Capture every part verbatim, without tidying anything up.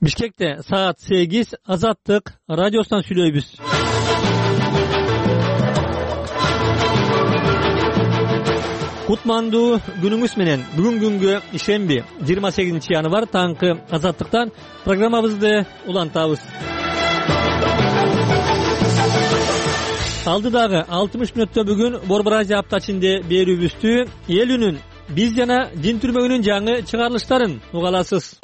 Бишкекте саат сегиз Азаттык радиосунан сүйлөйбүз. Кутмандуу күнүңүз менен. Бүгүн күнгө ишемби жыйырма сегизинчи январь таңкы Азаттыктан программабызды улантабыз. Алдыдагы алтымыш мүнөттө бүгүн Борбор Азия аптачында берүүбүздү эл үнүн, биз жана дин түрмөгүнүн жаңы чыгарылыштарын уга аласыз.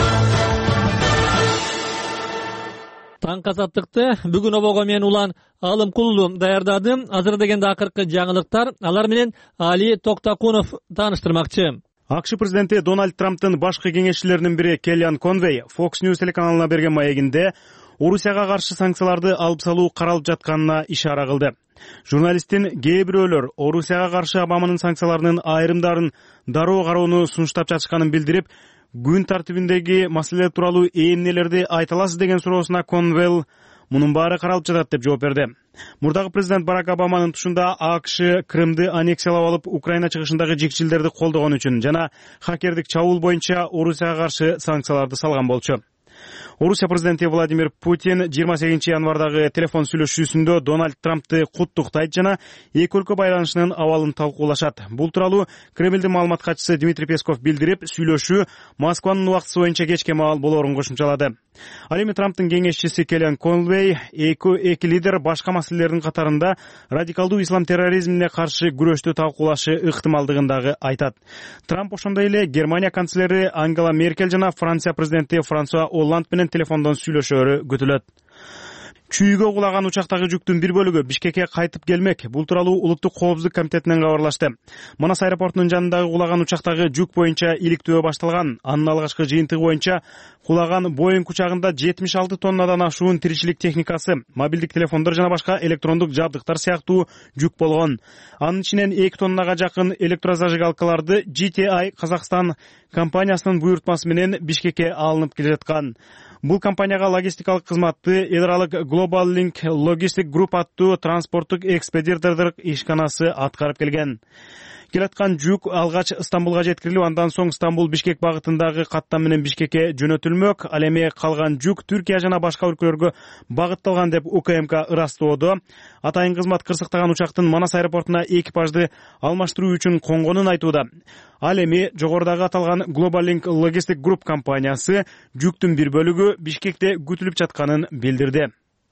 Таң Азаттыкты бүгүн обого мен улан Алым Куллу даярдадым. Азыр дегенде акыркы жаңылыктар, алар менен Али Токтакунов тааныштырмакчы. АКШ президенти Дональд Трамптын башкы кеңешчилеринин бири Келлиан Конвей Fox News телеканалына берген маегинде Орусияга каршы санкцияларды алып салуу каралып жатканына ишара кылды. Журналисттин кээ бирөөлөр Орусияга каршы Обаманын санкцияларынын айрымдарын дароо кароону сунуштап жатышканын билдирип, күн тартибиндеги маселелер тууралуу эмнелерди айта аласыз деген суроосуна Конвелл мунун баары каралып жатат деп жооп берди. Мурдагы президент Барак Обаманын тушунда АКШ Крымды аннексиялап алып, Украина чыгышындагы жикчилдерди колдогон үчүн жана хакердик чабуул боюнча Орусияга каршы санкцияларды салган болчу. Орусия президенти Владимир Путин жыйырма сегизинчи январдагы телефон сүйлөшүүсүндө Дональд Трампты куттуктайт жана эки өлкө байланышынын абалын талкуулашат. Бул тууралуу Кремлдин маалымат катчысы Дмитрий Песков билдирип, сүйлөшүү Москванын убактысы боюнча кечке маал болоорун кошумчалады. Ал эми Трамптын кеңешчиси Келлиан Конвей эки эки лидер башка маселелердин катарында радикалдуу ислам терроризмине каршы күрөштү талкуулашы ыктымалдыгын дагы айтат. Трамп ошондой эле Германия канцлери Ангела Меркель жана Франция президенти Франсуа Олланд менен телефондон сүйлөшөөрү күтүлөт. Чүйгө кулаган учактагы жүктүн бир бөлүгү Бишкекке кайтып келмек. Бул тууралуу Улуттук коопсуздук комитетинен кабарлашты. Манас аэропортунун жанындагы кулаган учактагы жүк боюнча иликтөө башталган. Анын алгачкы жыйынтыгы боюнча кулаган Боинг учагында жетимиш алты тоннадан ашуун тиричилик техникасы, мобилдик телефондор жана башка электрондук жабдыктар сыяктуу жүк болгон. Анын ичинен эки тоннага жакын электрозажигалкаларды джи ти ай Казакстан компаниясынын буйртмасы менен Бишкекке алынып келе жаткан. Бул компанияга логистикалык кызматты эл аралык Global Link Logistic Group аттуу транспорттук экспедитордук ишканасы аткарып келген. Келаткан жүк алгач Стамбулга жеткирилип, андан соң Стамбул Бишкек багытындагы каттам менен Бишкекке жөнөтүлмөк. Ал эми калган жүк Түркия жана башка өлкөлөргө багытталган деп УКМК ырастоодо. Атайын кызмат кырсыктаган учактын Манас аэропортуна экипажды алмаштыруу үчүн конгонун айтууда. Ал эми жогорудагы аталган Global Link Logistic Group компаниясы жүктүн бир бөлүгү Бишкекте күтүлүп жатканын билдирди.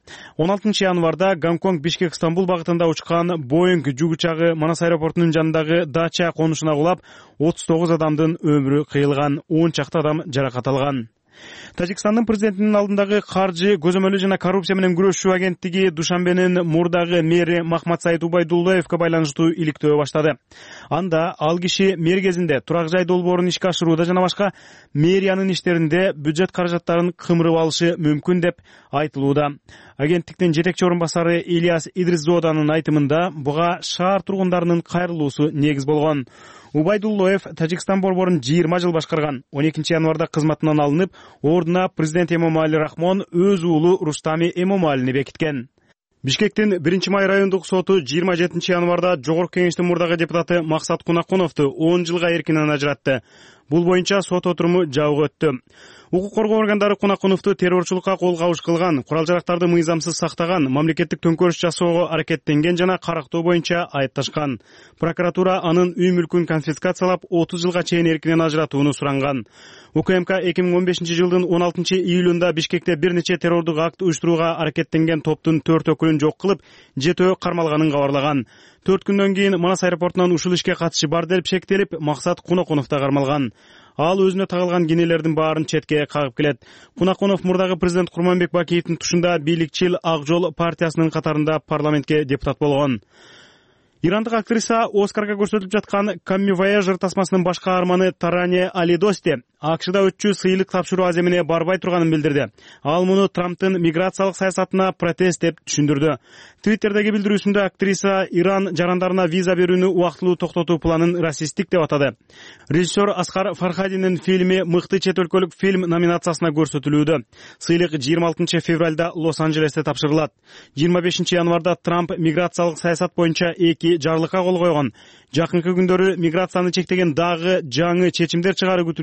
он алтынчы январда Гонконг Бишкек Стамбул багытында учкан Боинг жүк учагы Манас аэропортунун жанындагы дача конушуна кулап, отуз тогуз адамдын өмүрү кыйылган, он чакты адам жаракат алган. Тажикстандын президентинин алдындагы каржы, көзөмөлү жана коррупция менен күрөшүү агенттиги Душанбенин мурдагы мэри Махматсайыт Убайдуллоевке байланыштуу иликтөө баштады. Анда ал киши мэр кезинде турак жай долбоорун ишке ашырууда жана башка мэриянын иштеринде бюджет каражаттарын кымырып алышы мүмкүн деп айтылууда. Агенттиктин жетекчи орун басары Ильяс Идрисзоданын айтымында буга шаар тургундарынын кайрылуусу негиз болгон. Убайдуллоев Тажикстан борборун жыйырма жыл башкарган. он экинчи январда кызматынан алынып, ордуна президент Эмомали Рахмон өз уулу Рустами Эмомалини бекиткен. Бишкектин биринчи май райондук соту жыйырма жетинчи январда Жогорку кеңештин мурдагы депутаты Максат Кунакуновду он жылга эркинен ажыратты. Бул боюнча сот отуруму жабык өттү. Укук коргоо органдары Кунакуновду террорчулукка кол кабыш кылган, курал-жарактарды мыйзамсыз сактаган, мамлекеттик төңкөрүш жасоого аракеттенген жана карактоо боюнча айыпташкан. Прокуратура анын үй мүлкүн конфискациялап, отуз жылга чейин эркинен ажыратууну суранган. УКМК эки миң он бешинчи жылдын он алтынчы июлунда Бишкекте бир нече террордук акт уюштурууга аракеттенген топтун төрт өкүлүн жок кылып, жетөө кармалганын кабарлаган. төрт күндөн кийин Манас аэропортунан ушул ишке катышы бар деп шектелип, Максат Кунакунов да кармалган. Ал өзүнө тагылган кенелердин баарын четке кагып келет. Кунакунов мурдагы президент Курманбек Бакиевдин тушунда бийликчил Ак жол партиясынын катарында парламентке депутат болгон. Ирандык актриса Оскарга көрсөтүлүп жаткан Камми Вояжер тасмасынын баш каарманы Таране Алидости АКШда өтчү сыйлык тапшыруу аземине барбай турганын билдирди. Ал муну Трамптын миграциялык саясатына протест деп түшүндүрдү. Твиттердеги билдирүүсүндө актриса Иран жарандарына виза берүүнү убактылуу токтотуу планын расисттик деп атады. Режиссер Аскар Фархадинин фильми мыкты чет өлкөлүк фильм номинациясына көрсөтүлүүдө. Сыйлык жыйырма алтынчы февралда Лос-Анджелесте тапшырылат. жыйырма бешинчи январда Трамп миграциялык саясат боюнча эки жарлыкка кол койгон. Жакынкы күндөрү миграцияны чектеген дагы жаңы чечимдер чыгаруу күтүлүүдө.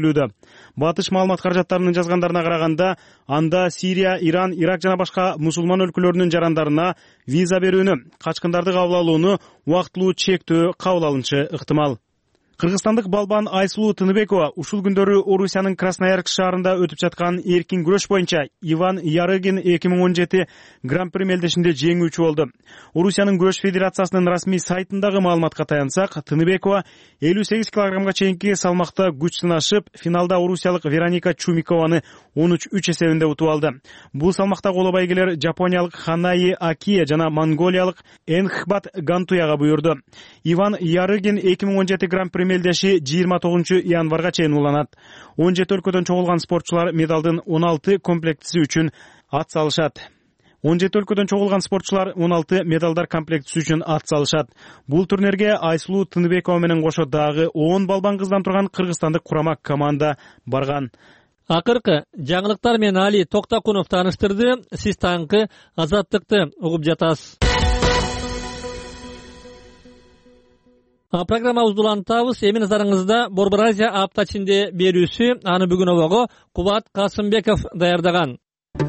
Батыш маалымат каражаттарынын жазгандарына караганда, анда Сирия, Иран, Ирак жана башка мусулман өлкөлөрүнүн жарандарына виза берүүнү, качкындарды кабыл алууну убактылуу чектөө кабыл алынышы ыктымал. Кыргызстандык балбан Айсулуу Тыныбекова ушул күндөрү Орусиянын Красноярск шаарында өтүп жаткан эркин күрөш боюнча Иван Ярыгин эки миң он жети Гран-при мелдешинде жеңүүчү болду. Орусиянын күрөш федерациясынын расмий сайтындагы маалыматка таянсак, Тыныбекова элүү сегиз килограммга чейинки салмакта күч сынашып, финалда орусиялык Вероника Чумикованы он үч үч эсебинде утуп алды. Бул салмакта коло байгелер жапониялык Ханаи Акие жана монголиялык Энхбат Гантуяга буйрду. Иван Ярыгин эки миң он жети Гран-при мелдеши жыйырма тогузунчу январга чейин уланат. он жети өлкөдөн чогулган спортчулар медалдын он алты комплектиси үчүн ат салышат. он жети өлкөдөн чогулган спортчулар он алты медалдар комплектиси үчүн ат салышат. Бул турнирге Айсулуу Тыныбекова менен кошо дагы он балбан кыздан турган кыргызстандык курама команда барган. Акыркы жаңылыктар менен Али Токтакунов тааныштырды. Сиз таңкы Азаттыкты угуп жатасыз. Программабызды улантабыз. Эми назарыңызда Борбор Азия апта ичинде берүүсү, аны бүгүн обого Кубат Касымбеков даярдаган.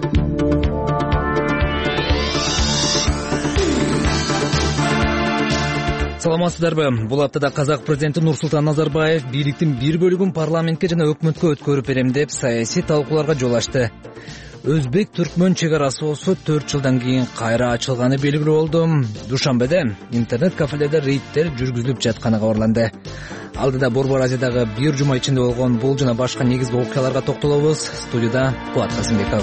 Саламатсыздарбы? Бул аптада казак президенти Нурсултан Назарбаев бийликтин бир бөлүгүн парламентке жана өкмөткө өткөрүп берем деп саясий талкууларга жол ачты. Өзбек-түркмөн чек арасы болсо төрт жылдан кийин кайра ачылганы белгилүү болду. Душанбеде интернет кафелерде рейдтер жүргүзүлүп жатканы кабарланды. Алдыда Борбор Азиядагы бир жума ичинде болгон бул жана башка негизги окуяларга токтолобуз. Студияда Кубат Касымбеков.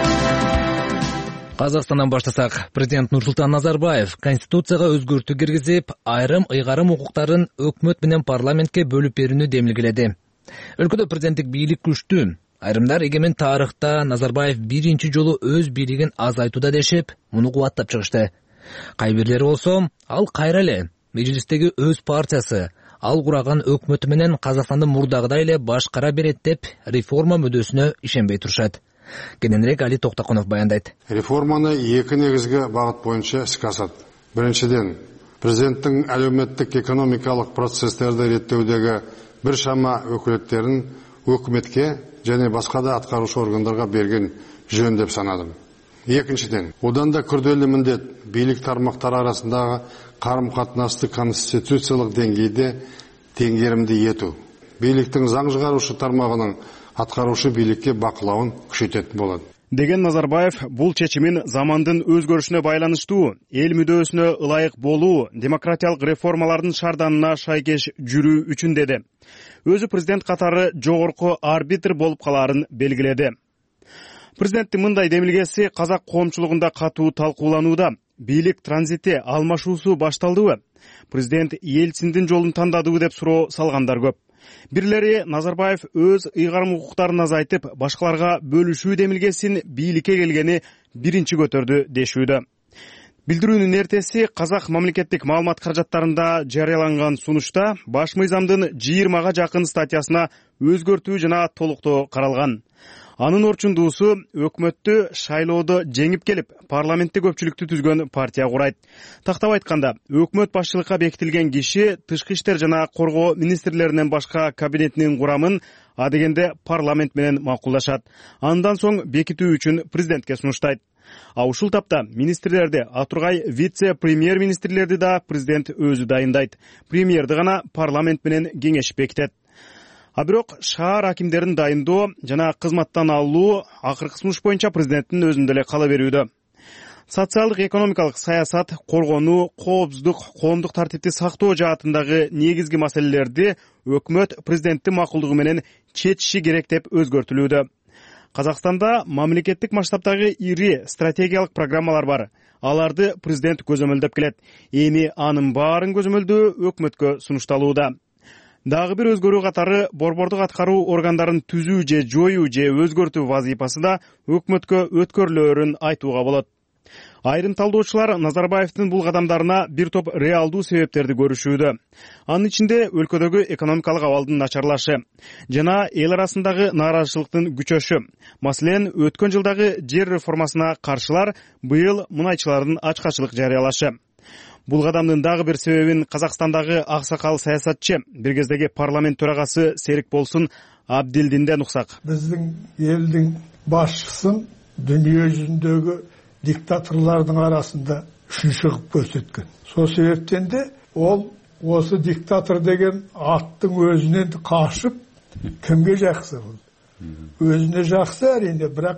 Казакстандан баштасак, президент Нурсултан Назарбаев Конституцияга өзгөртүү киргизип, айрым ыйгарым укуктарын өкмөт менен парламентке бөлүп берүүнү демилгеледи. Өлкөдө президенттик бийлик күчтүү. Айрымдар эгемен тарыхта Назарбаев биринчи жолу өз бийлигин азайтууда дешип, муну кубаттап чыгышты. Кайбирлери болсо, ал кайра эле межлистеги өз партиясы, ал кураган өкмөтү менен Казакстанды мурдагыдай эле башкара берет деп реформа мүдөсүнө ишенбей турушат. Кененирээк Али Токтакунов баяндайт. Реформаны эки негизги багыт боюнча иске асат. Биринчиден, президенттин әлеуметтик экономикалык процесстерди реттөөдөгү бир шама өкүлөттөрүн өкмөткө және басқа да атқарушы органдарға берген жөн деп санадым. Екіншіден, одан да күрделі міндет билік тармақтары арасындағы қарым-қатынасты конституциялық деңгейде теңгерімді ету. Биліктің заң шығарушы тармағының атқарушы билікке бақылауын күшейтетін болады. Деген Назарбаев бул чечимин замандын өзгөрүшүнө байланыштуу, эл мүдөөсүнө ылайык болуу, демократиялык реформалардын шарданына шайкеш жүрүү үчүн деди. Өзү президент катары жогорку арбитр болуп калаарын белгиледи. Президенттин мындай демилгеси казак коомчулугунда катуу талкууланууда. Бийлик транзити алмашуусу башталдыбы? Президент Ельциндин жолун тандадыбы деп суроо салгандар көп. Бирлери Назарбаев өз ыйгарым укуктарын азайтып, башкаларга бөлүшүү демилгесин бийликке келгени биринчи көтөрдү дешүүдө. Билдирүүнүн эртеси Казак мамлекеттик маалымат каражаттарында жарыяланган сунушта баш мыйзамдын жыйырмага жакын статьясына өзгөртүү жана толуктоо каралган. Анын орчундуусу өкмөттү шайлоодо жеңип келип, парламентте көпчүлүктү түзгөн партия курайт. Тактап айтканда, өкмөт башчылыкка бекитилген киши тышкы иштер жана коргоо министрлеринен башка кабинетинин курамын а дегенде парламент менен макулдашат. Андан соң бекитүү үчүн президентке сунуштайт. А ушул тапта министрлерди, а тургай вице-премьер-министрлерди да президент өзү дайындайт. Премьерди гана парламент менен кеңешип бекитет. А бирок шаар акимдерин дайындоо жана кызматтан алуу акыркы сунуш боюнча президенттин өзүндө эле кала берүүдө. Социалдык экономикалык саясат, коргонуу, коопсуздук, коомдук тартипти сактоо жаатындагы негизги маселелерди өкмөт президенттин макулдугу менен чечиши керек деп өзгөртүлүүдө. Казакстанда мамлекеттик масштабдагы ири стратегиялык программалар бар. Аларды президент көзөмөлдөп келет. Эми анын баарын көзөмөлдөө өкмөткө сунушталууда. Дагы бир өзгөрүү катары борбордук аткаруу органдарын түзүү же жоюу же өзгөртүү вазыйпасы да өкмөткө өткөрүлөөрүн айтууга болот. Айрым талдоочулар Назарбаевдин бул кадамдарына бир топ реалдуу себептерди көрүшүүдө. Анын ичинде өлкөдөгү экономикалык абалдын начарлашы жана эл арасындагы нааразычылыктын күчөшү. Маселен, өткөн жылдагы жер реформасына каршылар быйыл мунайчылардын ачкачылык жарыялашы. Бул кадамдын дагы бир себебин Казакстандагы аксакал саясатчы, бир кездеги парламент төрагасы Серик Болсун Абдилдинден уксак. Биздин элдин башчысын дүнүйө жүзүндөгү диктаторлордун арасында үшүнчү кылып көрсөткөн. Сол себептен де ол осы диктатор деген аттың өзүнөн кашып кимге жакшы болду? Өзүнө жакшы әрине, бирок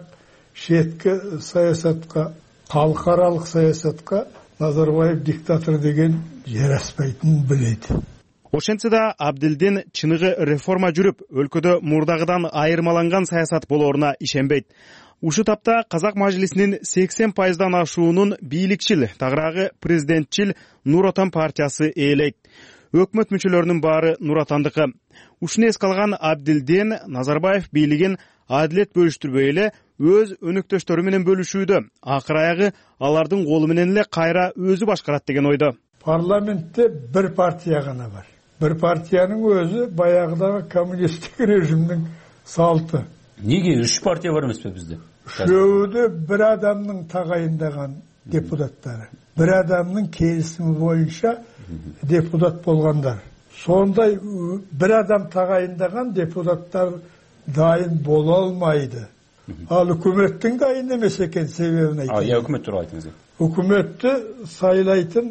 шетки саясатка, халыкаралык саясатка Назарбаев диктатор деген жараспайтынын билет. Ошентсе да Абдилдин чыныгы реформа жүрүп, өлкөдө мурдагыдан айырмаланган саясат болоруна ишенбейт. Ушу тапта Казак мажлисинин сексен пайыздан ашуунун бийликчил, тагыраагы президентчил Нур Отан партиясы ээлейт. Өкмөт мүчөлөрүнүн баары Нур Отандыкы. Ушуну эске алган Абдилдин Назарбаев бийлигин адилет бөлүштүрбөй эле өз өнөктөштөрү менен бөлүшүүдө, акыр аягы алардын колу менен эле кайра өзү башкарат деген ойдо. Парламентте бир партия гана бар. Бир партиянын өзү баягыдагы коммунисттик режимдин салты. Неге үч партия бар эмеспи бизде? Үшөөдө бир адамдын тагайындаган депутаттары, бир адамдын келисими боюнча депутат болгондар. Сондай бир адам тагайындаган депутаттар дайын боло албайды. Ал өкмөттүн дайын эмес экен, себебин айтайын. А, я өкмөт тууралуу айтыңыз. Өкмөттү сайлайтын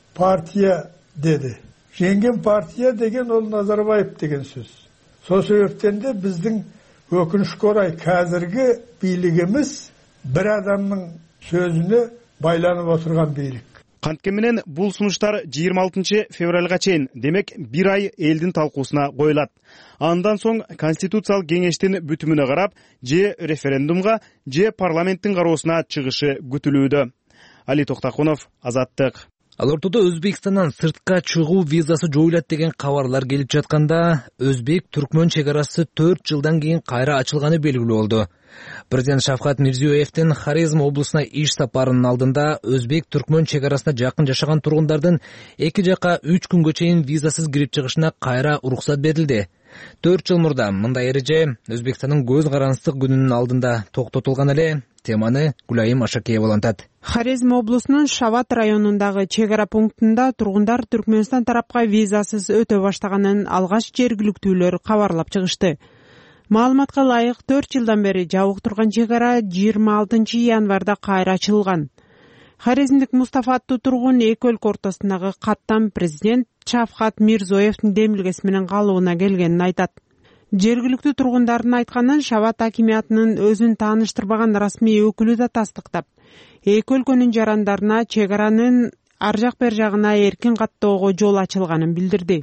партия деди. Жеңген партия деген ол Назарбаев деген сөз. Сол себептен де биздин өкүнүшкө орай қазіргі бийлигimiz бир адамдын сөзүнө байланып отурган бийлик. Кантке менен бул сунуштар жыйырма алтынчы февралга чейин, демек бир ай элдин талкуусуна коюлат. Андан соң Конституциялык кеңештин бүтүмүнө карап, же референдумга, же парламенттин кароосуна чыгышы күтүлүүдө. Али Токтакунов, Азаттык. Ал ортодо Өзбекстандан сыртка чыгуу визасы жоюлат деген кабарлар келип жатканда, Өзбек-Түркмөн чек арасы төрт жылдан кийин кайра ачылганы белгилүү болду. Президент Шавкат Мирзиёевдин Хорезм облусуна иш сапарынын алдында Өзбек-Түркмөн чек арасында жакын жашаган тургундардын эки жака үч күнгө чейин визасыз кирип чыгышына кайра уруксат берилди. төрт жыл мурда мындай эреже Өзбекстандын көз карандык күнүнүн алдында токтотулган эле. Теманы Гүлайым Ашакеева улантат. Хорезм облусунун Шават районундагы чек ара пунктунда тургундар Түркмөнстан тарапка визасыз өтө баштаганын алгач жергиликтүүлөр кабарлап чыгышты. Маалыматка ылайык, төрт жылдан бери жабык турган чек ара жыйырма алтынчы январда кайра ачылган. Хорезмдик Мустафа аттуу тургун эки өлкө ортосундагы каттам президент Шавкат Мирзиёевдин демилгеси менен калууна келгенин айтат. Жергиликтүү тургундардын айтканын Шават акимиятынын өзүн тааныштырбаган расмий өкүлү да тастыктап, эки өлкөнүн жарандарына чек аранын ар жак бер жагына эркин каттоого жол ачылганын билдирди.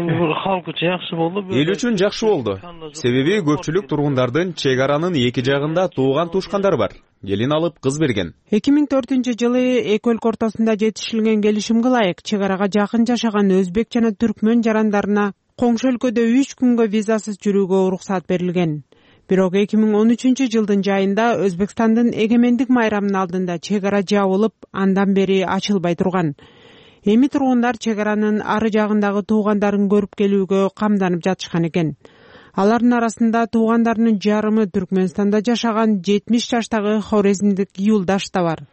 Эл үчүн жакшы болду. Себеби көпчүлүк тургундардын чек аранын эки жагында тууган тушкандар бар. Келин алып кыз берген. эки миң төртүнчү жылы эки өлкө ортосунда жетишилген келишимге ылайык чек арага жакын жашаган өзбек жана түркмөн жарандарына коңшу өлкөдө үч күнгө визасыз жүрүүгө уруксат берилген. Бирок эки миң он үчүнчү жылдын жайында Өзбекстандын эгемендик майрамынын алдында чек ара жабылып, андан бери ачылбай турган. Эми тургундар чек аранын ары жагындагы туугандарын көрүп келүүгө камданып жатышкан экен. Алардын арасында туугандарынын жарымы Түркмөнстанда жашаган жетимиш жаштагы хорезмдик юлдаш да бар.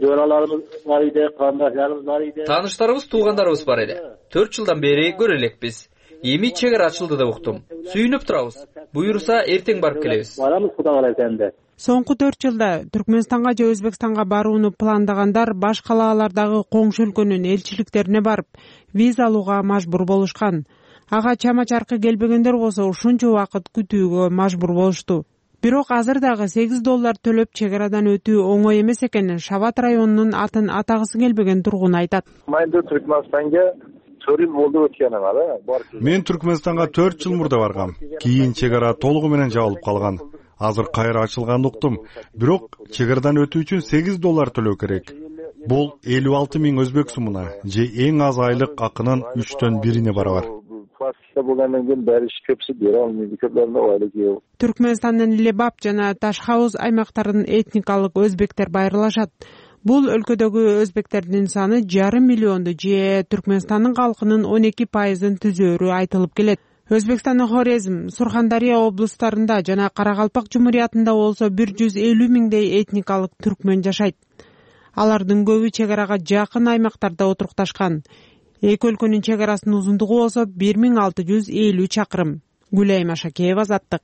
Тааныштарыбыз, туугандарыбыз бар эле. төрт жылдан бери көрө элекпиз. Эми чек ара ачылды деп уктум. Сүйүнүп турабыз. Буюрса эртең барып келебиз. Соңку төрт жылда Түркмөнстанга же Өзбекстанга барууну пландагандар баш калаалардагы коңшу өлкөнүн элчиликтерине барып, виза алууга мажбур болушкан. Ага чама чаркы келбегендер болсо ушунча убакыт күтүүгө мажбур болушту. Бирок азыр дагы сегиз доллар төлөп чек арадан өтүү оңой эмес экенин Шават районунун атын атагысы келбеген тургун айтат. Мен Түркмөнстанга төрт жыл мурда баргам. Кийин чек ара толугу менен жабылып калган. Азыр кайра ачылганды уктум. Бирок чек арадан өтүү үчүн сегиз доллар төлөө керек. Бул элүү алты миң өзбек сумуна же эң аз айлык акынын үчтөн бирине барабар. Түркмөнстандын Лебап жана Ташхауз аймактарынын этникалык өзбектер байырлашат. Бул өлкөдөгү өзбектердин саны жарым миллионду же Түркмөнстандын калкынын он эки пайызын түзөөрү айтылып келет. Өзбекстандын Хорезм, Сурхандария облустарында жана Каракалпак Жумуриятында болсо бир жүз элүү миңдей этникалык түркмөн жашайт. Алардын көбү чек арага жакын аймактарда отурукташкан. Эки өлкөнүн чек арасынын узундугу болсо бир миң алты жүз элүү чакырым. Гүлайым Ашакеева, Азаттык.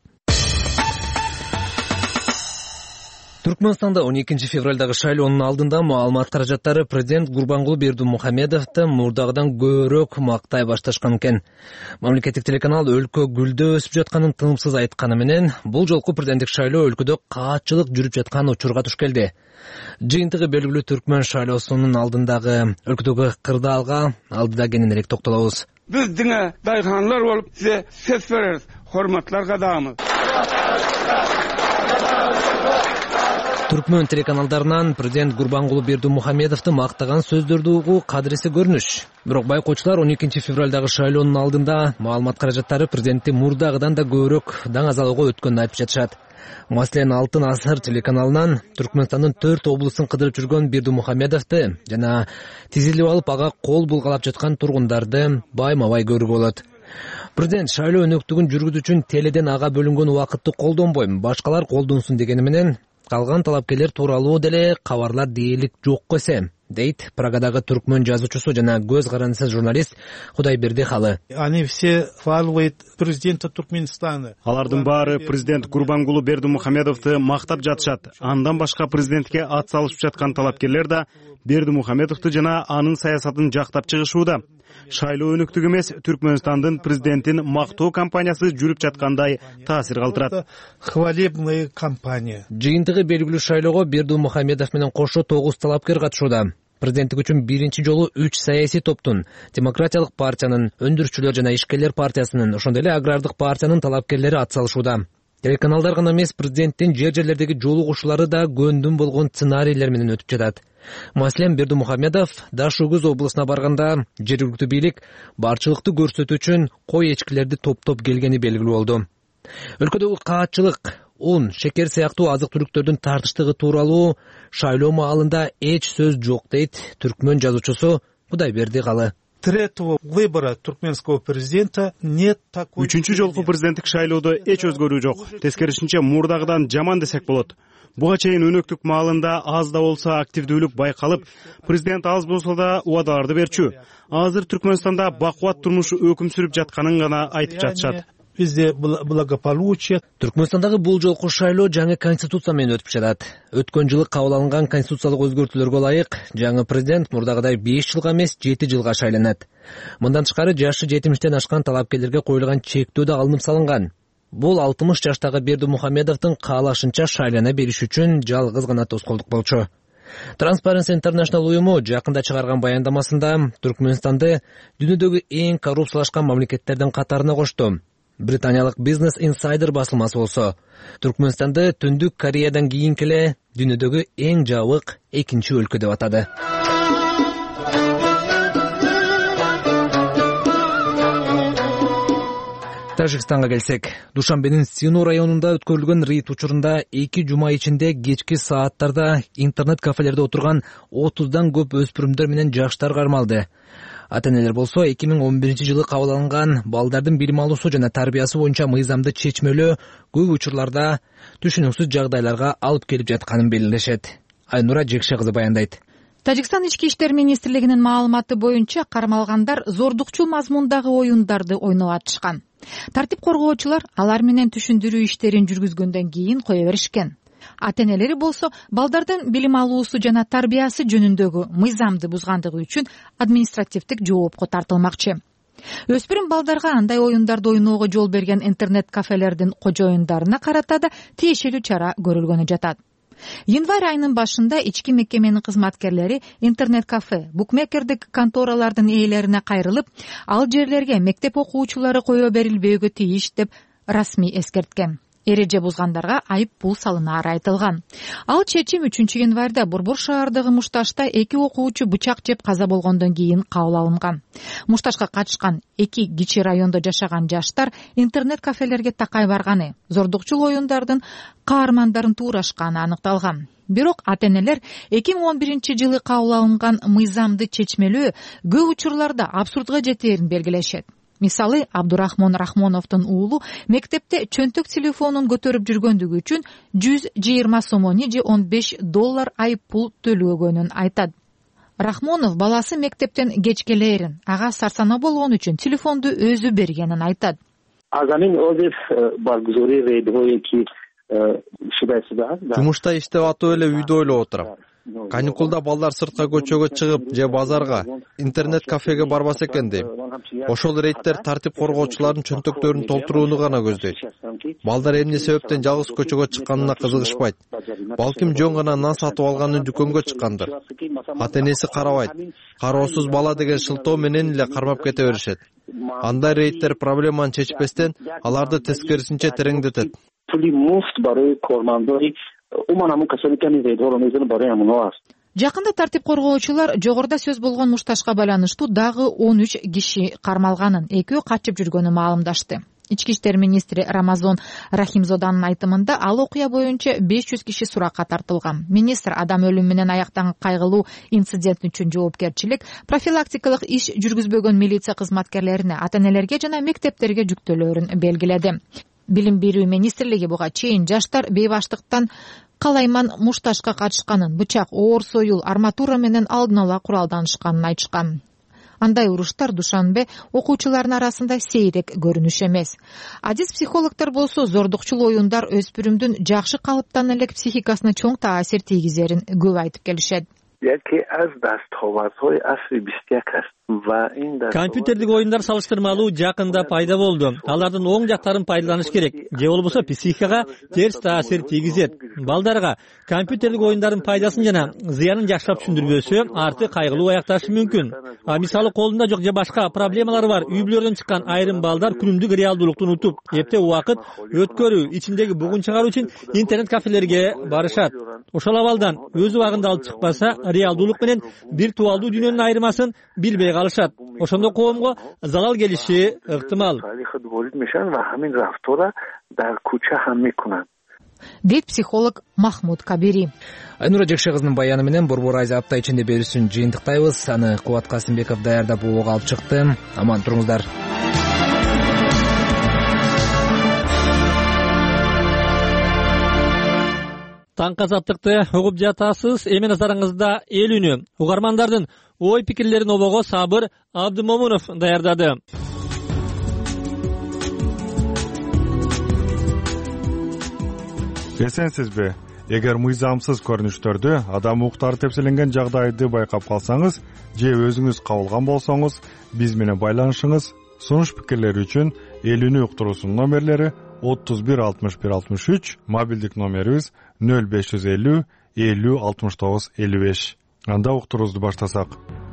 Түркмөнстанда он экинчи февралдагы шайлоонун алдында маалымат каражаттары президент Гурбангулы Бердимухамедовду мурдагыдан көбүрөөк мактай башташкан экен. Мамлекеттик телеканал өлкө гүлдөө өсүп жатканын тынымсыз айтканы менен бул жолку президенттик шайлоо өлкөдө каатчылык жүрүп жаткан учурга туш келди. Жыйынтыгы белгилүү түркмөн шайлоосунун алдындагы өлкөдөгү кырдаалга алдыда кененирээк токтолобуз. Биз диңе дайханлар болуп сизе сөз беребиз. Hormatlar кадамыз. Түркмөн телеканалдарынан президент Гурбангулы Бердимухамедовду мактаган сөздөрдү угуу кадыресе көрүнүш. Бирок байкоочулар он экинчи февралдагы шайлоонун алдында маалымат каражаттары президентти мурдагыдан да көбүрөөк даңазалоого өткөнүн айтып жатышат. Маселен, Алтын Асыр телеканалынан Түркмөнстандын төрт облусун кыдырып жүргөн Бердимухамедовду жана тизилип алып ага кол булгалап жаткан тургундарды байма-бай көрүүгө болот. Президент шайлоо өнөктүгүн жүргүзүү үчүн теледен ага бөлүнгөн убакытты колдонбойм, башкалар колдонсун дегени менен калган талапкерлер тууралуу деле кабарлар дээрлик жок эсе, дейт Прагадагы түркмөн жазуучусу жана көз карандысыз журналист Кудайберди Халы. Они все хвалывают президента Туркменистана. Алардын баары президент Гурбангулы Бердимухамедовду мактап жатышат. Андан башка президентке ат салышып жаткан талапкерлер да Бердимухамедовду жана анын саясатын жактап чыгышууда. Шайлоо өнөктүгү эмес, Түркмөнстандын президентин мактоо кампаниясы жүрүп жаткандай таасир калтырат. Хвалебная кампания. Жыйынтыгы белгилүү шайлоого Бердимухамедов менен кошо тогуз талапкер катышууда. Президенттик үчүн биринчи жолу үч саясий топтун, Демократиялык партиянын, Өндүрүшчүлөр жана Ишкерлер партиясынын, ошондой эле Агрардык партиянын талапкерлери ат салышууда. Телеканалдар гана эмес, президенттин жер-жерлердеги жолугушуулары да көндүм болгон сценарийлер менен өтүп жатат. Маселен, Бердимухамедов Дашугуз облусуна барганда жергиликтүү бийлик барчылыкты көрсөтүү үчүн кой эчкилерди топтоп келгени белгилүү болду. Өлкөдөгү каатчылык, un, шекер сыяктуу азык-түлүктөрдүн тартыштыгы тууралуу шайлоо маалында эч сөз жок, дейт түркмөн жазуучусу Кудайберди Халы. Третьего выбора туркменского президента нет такой. Үчүнчү жолку президенттик шайлоодо эч өзгөрүү жок. Тескерисинче мурдагыдан жаман десек болот. Буга чейин өнөктүк маалында аз да болсо активдүүлүк байкалып, президент аз болсо да убадаларды берчү. Азыр Түркмөнстанда бакубат турмуш өкүм сүрүп жатканын гана айтып жатышат. Везде благополучие. Түркмөнстандагы бул жолку шайлоо жаңы конституция менен өтүп жатат. Өткөн жылы кабыл алынган конституциялык өзгөртүүлөргө ылайык жаңы президент мурдагыдай беш жылга эмес жети жылга шайланат. Мындан тышкары жашы жетимиштен ашкан талапкерлерге коюлган чектөө да алынып салынган. Бул алтымыш жаштагы Бердимухамедовдун каалашынча шайлана бериш үчүн жалгыз гана тоскоолдук болчу. Transparency International уюму жакында чыгарган баяндамасында Түркмөнстанды дүйнөдөгү эң коррупциялашкан мамлекеттердин катарына кошту. Британиялык Business Insider басылмасы болсо, Түркмөнстанды Түндүк Кореядан кийинки эле дүйнөдөгү эң жабык экинчи өлкө деп атады. Тажикстанга келсек, Душанбенин Сину районунда өткөрүлгөн рейд учурунда эки жума ичинде кечки сааттарда интернет кафелерде отурган отуздан көп өспүрүмдөр менен жаштар кармалды. Ата-энелер болсо эки миң он биринчи жылы кабыл алынган балдардын билим алуусу жана тарбиясы боюнча мыйзамды чечмелөө көп учурларда түшүнүксүз жагдайларга алып келип жатканын белгилешет. Айнура Жекше кызы баяндайт. Тажикстан ички иштер министрлигинин маалыматы боюнча кармалгандар зордукчул мазмундагы оюндарды ойноп атышкан. Тартип коргоочулар алар менен түшүндүрүү иштерин жүргүзгөндөн кийин кое беришкен. Ата-энелери болсо балдардын билим алуусу жана тарбиясы жөнүндөгү мыйзамды бузгандыгы үчүн административдик жоопко тартылмакчы. Өспүрүм балдарга андай оюндарды ойноого жол берген интернет кафелердин кожоюндарына карата да тиешелүү чара көрүлгөнү жатат. Январь айынын башында ички мекеменин кызматкерлери интернет-кафе, букмекердик конторалардын ээлерине кайрылып, ал жерлерге мектеп окуучулары кое берилбөөгө тийиш деп расмий эскерткен. Эреже бузгандарга айып пул салынаары айтылган. Ал чечим үчүнчү январда Борбор шаардагы Мушташта эки окуучу бычак жеп каза болгондон кийин кабыл алынган. Мушташка катышкан эки кичи райондо жашаган жаштар интернет-кафелерге такай барганы, зордукчул оюндардын каармандарын туурашканы аныкталган. Бирок ата-энелер эки миң он биринчи жылы кабыл алынган мыйзамды чечмелөө көп учурларда абсурдга жетээрин белгилешет. Мисалы, Абдурахмон Рахмоновдун уулу мектепте чөнтөк телефонун көтөрүп жүргөндүгү үчүн жүз жыйырма сомони же он беш доллар айып пул төлөгөнүн айтат. Рахмонов баласы мектептен кеч келээрин, ага сарсанаа болгон үчүн телефонду өзү бергенин айтат. жумушта иштеп атып эле үйдө ойлоп отурам. Каникулда балдар сыртка көчөгө чыгып же базарга, интернет кафеге барбаса экен дейм. Ошол рейдтер тартип коргоочулардын чөнтөктөрүн толтурууну гана көздөйт. Балдар эмне себептен жалгыз көчөгө чыкканына кызыгышпайт. Балким жөн гана нан сатып алганы дүкөнгө чыккандыр. Ата-энеси карабайт. Кароосуз бала деген шылтоо менен эле кармап кете беришет. Андай рейдтер проблеманы чечпестен аларды тескерисинче тереңдетет. Жакында тартип коргоочулар жогоруда сөз болгон мушташка байланыштуу дагы он үч киши кармалганын, экөө качып жүргөнүн маалымдашты. Ички иштер министри Рамазон Рахимзоданын айтымында ал окуя боюнча беш жүз киши суракка тартылган. Министр адам өлүмү менен аяктаган кайгылуу инцидент үчүн жоопкерчилик, профилактикалык иш жүргүзбөгөн милиция кызматкерлерине, ата-энелерге жана мектептерге жүктөөлөрүн белгиледи. Билим берүү министрлиги буга чейин жаштар бейбаштыктан калайман мушташка катышканын, бычак, оор союл, арматура менен алдын ала куралданышканын айтышкан. Андай уруштар Душанбе окуучулардын арасында сейрек көрүнүш эмес. Адис психологдор болсо зордукчул оюндар өспүрүмдүн жакшы калыптан элек психикасына чоң таасир тийгизерин көп айтып келишет. Компьютердик оюндар салыштырмалуу жакында пайда болду. Алардын оң жактарын пайдаланыш керек. Же болбосо психикага терс таасир тийгизет. Балдарга компьютердик оюндардын пайдасын жана зыянын жакшылап түшүндүрбөсө, арты кайгылуу аякташы мүмкүн. А мисалы колунда жок же башка проблемалары бар үй бүлөлөрдөн чыккан айрым балдар күнүмдүк реалдуулукту унутуп, эпте убакыт өткөрүү, ичиндеги бугун чыгаруу үчүн интернет кафелерге барышат. Ошол абалдан өз убагында алып чыкпаса, реалдуулук менен виртуалдуу дүйнөнүн айырмасын билбей калышат. Ошондо коомго залал келиши ыктымал. Дейт психолог Махмуд Кабири. Айнура Жекше кызынын баяны менен Борбор Азия апта ичинде берүүсүн жыйынтыктайбыз. Аны Кубат Касымбеков даярдап убага алып чыкты. Аман туруңуздар. Таңкы азаттыкты угуп жатасыз. Эми назарыңызда эл үнү. Угармандардын ой пикирлерин обого Сабыр Абдымомунов даярдады. Эсенсизби? Эгер мыйзамсыз көрүнүштөрдү, адам укуктары тепселенген жагдайды байкап калсаңыз же өзүңүз кабылган болсоңуз, биз менен байланышыңыз. Сунуш пикирлери үчүн эл үнү уктуруусунун номерлери отуз бир алтымыш бир алтымыш үч, мобилдик номерибиз нөл беш жүз элүү элүү алтымыш тогуз элүү беш. Анда уктуруубузду баштасак.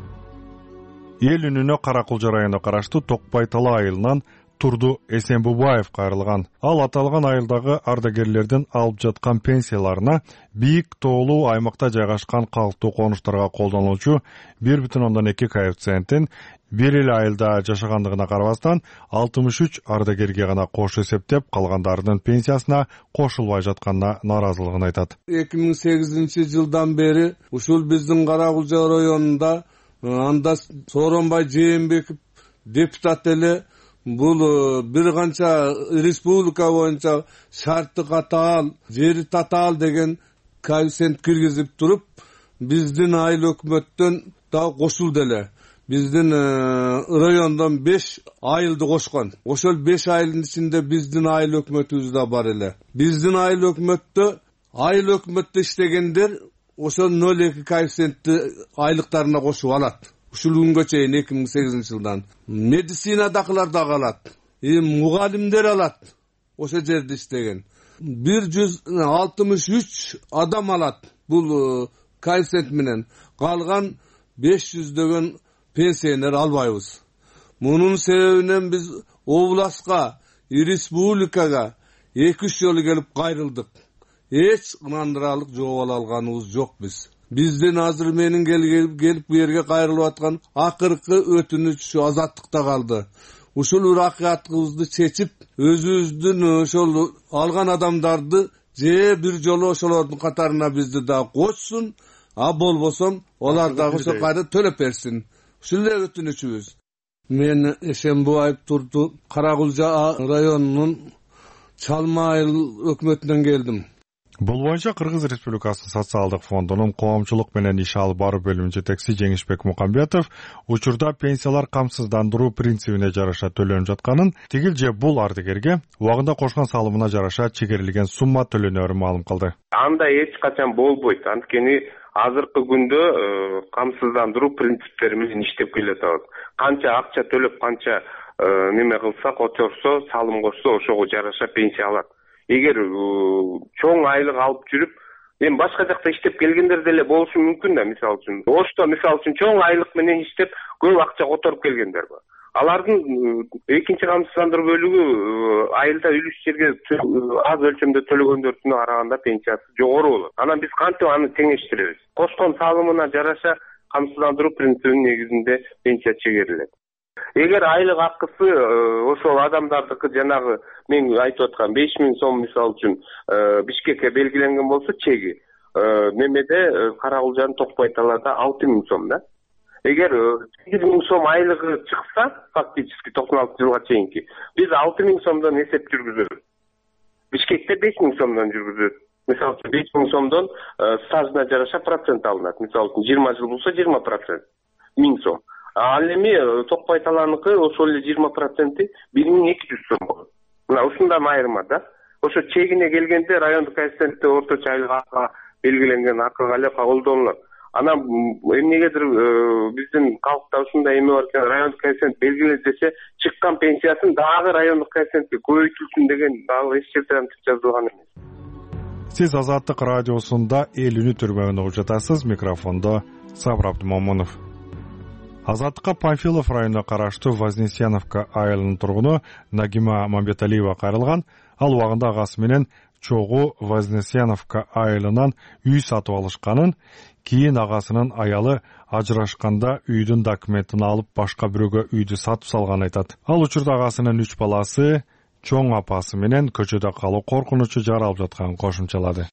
Эл үнүнө Каракулжа районуна караштуу Токпай Тала айылынан Турду Эсенбубаев кайрылган. Ал аталган айылдагы ардагерлердин алып жаткан пенсияларына бийик тоолуу аймакта жайгашкан калктуу конуштарга колдонулчу бир бүтүн ондон эки коэффициенттин бир эле айылда жашагандыгына карабастан алтымыш үч ардагерге гана кош эсептеп, калгандарынын пенсиясына кошулбай жатканына нааразылыгын айтат. эки миң сегизинчи жылдан бери ушул биздин Каракулжа районунда анда Сооронбай Жээнбеков депутат эле бул бир канча республика боюнча шарты катаал, жери татаал деген коэффициент киргизип туруп, биздин айыл өкмөттөн да кошулду эле. Биздин райондон беш айылды кошкон. Ошол беш айылдын ичинде биздин айыл өкмөтүбүз да бар эле. Биздин айыл өкмөттө, айыл өкмөттө иштегендер ошол нөл эки коэффициентти айлыктарына кошуп алат. Ушул күнгө чейин эки миң сегизинчи жылдан медицинадагылар да алат. Мугалимдер алат. Ошол жерде иштеген. бир жүз алтымыш үч адам алат бул коэффициент менен. Калган беш жүздөгөн пенсионер албайбыз. Мунун себебинен биз областка, республикага эки үч жолу келип кайрылдык. Эч ынандыралык жооп ала алганыбыз жок биз. Бизден азыр менин келип келип бу жерге кайрылып аткан акыркы өтүнүч азаттыкта калды. Ушул уракыятыбызды чечип, өзүбүздүн ошол алган адамдарды же бир жолу ошолордун катарына бизди да кочсун, а болбосо олар дагы ошо кайра төлөп берсин. Ушул эле өтүнүчүбүз. Мен Эсенбубаев Турду Каракулжа районунун Чалма айыл өкмөтүнөн келдим. Бул боюнча Кыргыз Республикасы социалдык фондунун коомчулук менен иш алып баруу бөлүмү жетекчиси Жеңишбек Мукамбетов учурда пенсиялар камсыздандыруу принцибине жараша төлөнүп жатканын, тигил же бул ардыгерге убагында кошкон салымына жараша чегерилген сумма төлөнөрүн маалым кылды. Анда эч качан болбойт. Анткени азыркы күндө камсыздандыруу принциптери менен иштеп келатабыз. Канча акча төлөп, канча неме кылсак, отурса, салым кошсо, ошого жараша пенсия алат. Эгер чоң айлык алып жүрүп, эми башка жакта иштеп келгендер деле болушу мүмкүн да, мисалы үчүн. Ошто мисалы үчүн чоң айлык менен иштеп, көп акча которуп келгендер бар. Алардын экинчи камсыздандыруу бөлүгү айылда үлүш жерге аз өлчөмдө төлөгөндөрдүн караганда пенсиясы жогору болот. Анан биз кантип аны теңештиребиз? Кошкон салымына жараша камсыздандыруу принцибинин негизинде пенсия чегерилет. Эгер айлык акысы ошол адамдардыкы жанагы мен айтып аткан беш миң сом мисалы үчүн Бишкекке белгиленген болсо, чеги немеде Каракулжанын Токпай талаада алты миң сом да. Эгер сегиз миң сом айлыгы чыкса, фактически токсон алты жылга чейинки, биз алты миң сомдон эсеп жүргүзөбүз. Бишкекте беш миң сомдон жүргүзөт. Мисалы үчүн беш миң сомдон стажына жараша процент алынат. Мисалы үчүн жыйырма жыл болсо жыйырма процент миң сом. Ал эми Токпай талааныкы ошол эле жыйырма проценти бир миң эки жүз сом болот. Мына ушундан айырма да. Ошо чегине келгенде райондук коэффициентте орточо айлык акы белгиленген акыга эле колдонулат. Анан эмнегедир биздин калкта ушундай эме бар экен, райондук коэффициент белгиле десе, чыккан пенсиясын дагы райондук коэффициентке көбөйтүлсүн деген дагы эч жерден жазылган эмес. Сиз Азаттык радиосунда эл үнү түрмөгүн угуп жатасыз. Микрофондо Сабыр Абдымомунов. Азаттыкка Панфилов районуна караштуу Вознесеновка айылынын тургуну Нагима Мамбеталиева кайрылган. Ал убагында агасы менен чогуу Вознесеновка айылынан үй сатып алышканын, кийин агасынын аялы ажырашканда үйдүн документин алып башка бирөөгө үйдү сатып салганын айтат. Ал учурда агасынын үч баласы, чоң апасы менен көчөдө калуу коркунучу жаралып жатканын кошумчалады.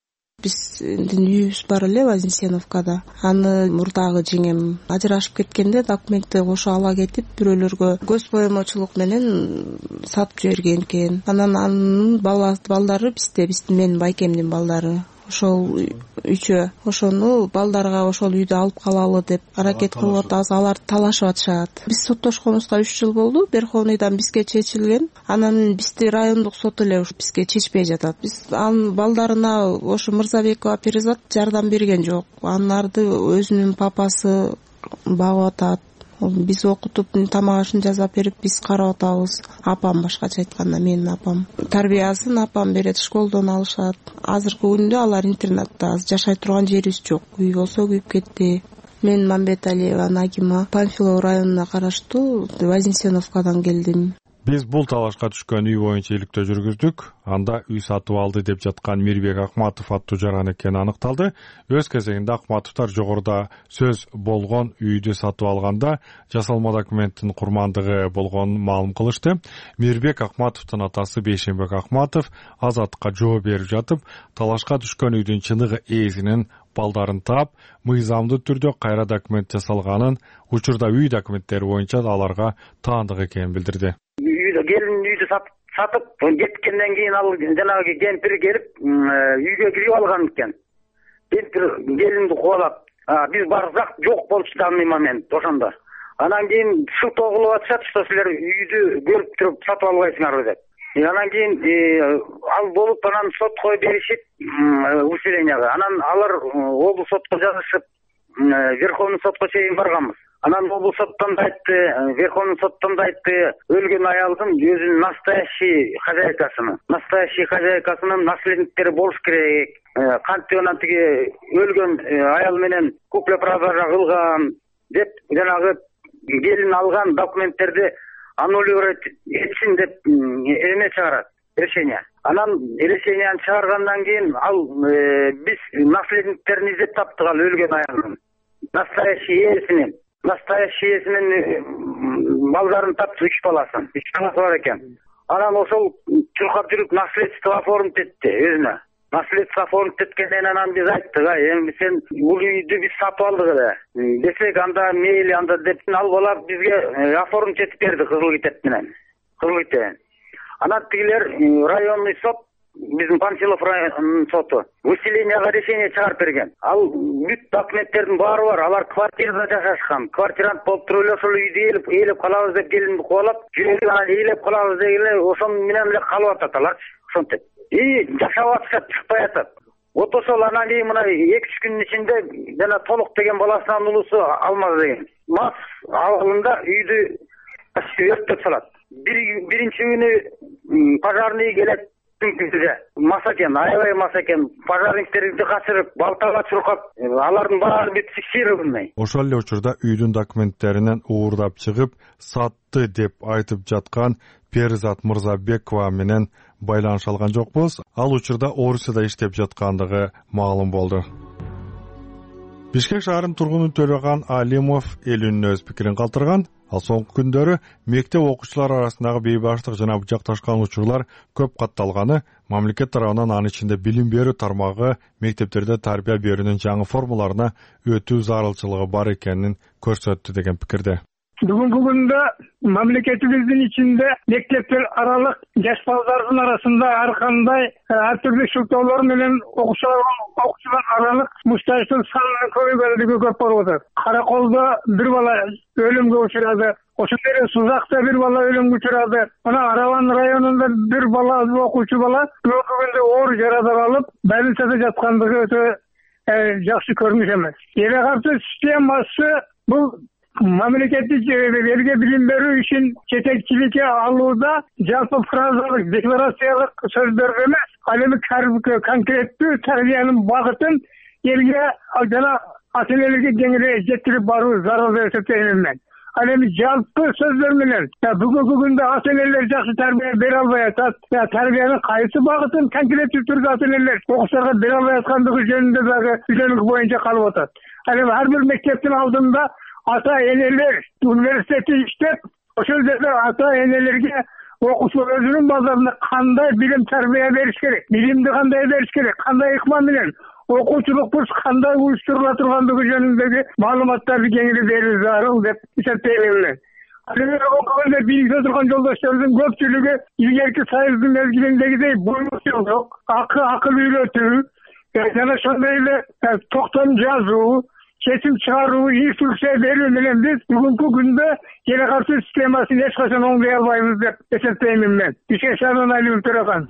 Биздин үйүбүз бар эле Вознесеновкада. Аны мурдагы жеңем ажырашып кеткенде документти кошо ала кетип, бирөөлөргө көз боемочулук менен сатып жиберген экен. Анан анын балдары бизде, биздин менин байкемдин балдары. Ошол үчөө, ошону балдарга ошол үйдү алып калалы деп аракет кылып атабыз. Алар талашып атышат. Биз соттошконубузга үч жыл болду. Верховныйдан бизге чечилген. Анан бизди райондук сот эле бизге чечпей жатат. Биз анын балдарына ошо Мырзабекова Перизат жардам берген жок. Анарды өзүнүн папасы багып атат. Биз окутуп, тамак ашын жасап берип, биз карап атабыз. Апам, башкача айтканда менин апам. Тарбиясын апам берет, школдон алышат. Азыркы күндө алар интернатта, жашай турган жерибиз жок. Үй болсо күйүп кетти. Мен Мамбеталиева Нагима Панфилов районуна караштуу Вознесеновкадан келдим. Биз бул талашка түшкөн үй боюнча иликтөө жүргүздүк. Анда үй сатып алды деп жаткан Мирбек Акматов аттуу жаран экени аныкталды. Өз кезегинде Акматовтар жогоруда сөз болгон үйдү сатып алганда жасалма документтин курмандыгы болгонун маалым кылышты. Мирбек Акматовдун атасы Бейшенбек Акматов Азаттыкка жооп берип жатып, талашка түшкөн үйдүн чыныгы ээсинин балдарын таап, мыйзамдуу түрдө кайра документ жасалганын, учурда үй документтери боюнча аларга таандык экенин билдирди. Келин үйдү сатып кеткенден кийин ал жанагы кемпир келип үйгө кирип алган экен. Кемпир келинди кубалап, биз барсак жок болчу данный момент ошондо. Анан кийин шылтоо кылып атышат, что силер үйдү көрүп туруп сатып албайсыңарбы деп. Анан кийин ал болуп анан сотко беришип усиленияга. Анан алар облус сотко жазышып, Верховный сотко чейин барганбыз. Анан облус соттон да айтты, Верховный соттон да айтты, өлгөн аялдын өзүнүн настоящий хозяйкасынын, настоящий хозяйкасынын наследниктери болуш керек. Кантип анан тиги өлгөн аял менен купля-продажа кылган деп жанагы келин алган документтерди аннулировать этсин деп эме чыгарат, решение. Анан решенияны чыгаргандан кийин ал биз наследниктерин издеп таптык ал өлгөн аялдын настоящий ээсинин. Настоящий ээсинин балдарын таптык, үч баласын. Үч баласы бар экен. Анан ошол чуркап жүрүп наследство оформить этти өзүнө. Наследство оформить эткенден анан биз айттык, эми сен бул үйдү биз сатып алдык эле. Десек анда мейли анда деп ал бала бизге оформить этип берди кызыл китеп менен. Кызыл китеп. Анан тигилер районный сот биздин Панфилов районунун соту выселенияга решение чыгарып берген. Ал бүт документтердин баары бар. Алар квартирада жашашкан. Квартирант болуп туруп эле ошол үйдү ээлеп ээлеп калабыз деп келинди кубалап, жүрөгү анан ээлеп калабыз деп эле ошон менен эле калып атат аларчы. Ошентип. И жашап атышат, чыкпай атат. Вот ошол анан кийин мына эки үч күндүн ичинде жана Толук деген баласынын улусу Алмаз деген мас абалында үйдү өрттөп салат. Биринчи күнү пожарный келет. Мас экен, аябай мас экен. Пожарниктерди качырып, балтага чуркап, алардын баары бүт фиксированы. Ошол эле учурда үйдүн документтеринен уурдап чыгып, сатты деп айтып жаткан Перизат Мырзабекова менен байланыш алган жокпуз. Ал учурда Орусияда иштеп жаткандыгы маалым болду. Бишкек шаарынын тургуну Төлөган Алимов элүүнүн өз пикирин калтырган. Ал соңку күндөрү мектеп окуучулары арасындагы бейбаштык жана жакташкан учурлар көп катталганы, мамлекет тарабынан анын ичинде билим берүү тармагы мектептерде тарбия берүүнүн жаңы формаларына өтүү зарылчылыгы бар экенин көрсөттү деген пикирде. Бүгүнкү күндө мамлекетибиздин ичинде мектептер аралык жаш балдардын арасында ар кандай ар түрдүү шылтоолор менен окуучулар аралык муштаждын санынын көбөйгөнлүгү көп болуп атат. Караколдо бир бала өлүмгө учурады. Ошондой эле Сузакта бир бала өлүмгө учурады. Мына Араван районунда бир бала окуучу бала бүгүнкү күндө оор жарадар алып, больницада жаткандыгы өтө жакшы көрүнүш эмес. Эре катуу системасы бул мамлекеттик элге билим берүү ишин жетекчиликке алууда жалпы фразалык, декларациялык сөздөр эмес, ал эми конкреттүү тарбиянын багытын элге жана ата-энелерге кеңири жеткирип баруу зарыл деп эсептеймин мен. Ал эми жалпы сөздөр менен бүгүнкү күндө ата-энелер жакшы тарбия бере албай атат. Тарбиянын кайсы багытын конкреттүү түрдө ата-энелер окуучуларга бере албай аткандыгы жөнүндө дагы үзөнүк боюнча калып атат. Ал эми ар бир мектептин алдында ата-энелер университетте иштеп, ошол жерде ата-энелерге окуучу өзүнүн балдарына кандай билим тарбия бериш керек, билимди кандай бериш керек, кандай ыкма менен окуучулук курс кандай уюштурула тургандыгы жөнүндөгү маалыматтарды кеңири берүү зарыл деп эсептеймин мен. Ал эми окуганда бийликте турган жолдоштордун көпчүлүгү илгерки союздун мезгилиндегидей буйрукчулук, акыл акыл үйрөтүү жана ошондой эле токтом жазуу, чечим чыгаруу, инструкция берүү менен биз бүгүнкү күндө эре катуу системасын эч качан оңдой албайбыз деп эсептеймин мен. Бишкек шаарынан Алимов Төрөкан.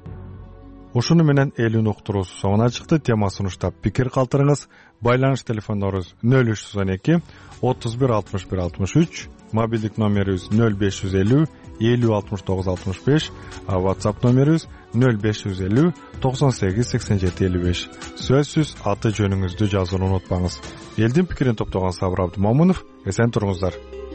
Ушуну менен элүүнүн уктуруусу соңуна чыкты. Темасын уштап пикир калтырыңыз. Байланыш телефондорубуз нөл үч жүз он эки отуз бир алтымыш бир алтымыш үч, мобилдик номерибиз нөл беш жүз элүү элүү алтымыш тогуз алтымыш беш, а WhatsApp номерибиз нөл беш жүз элүү токсон сегиз сексен жети элүү беш. Сөзсүз аты жөнүңүздү жазууну унутпаңыз. Элдин пикирин топтогон Сабыр Абдымомунов, эсен туруңуздар.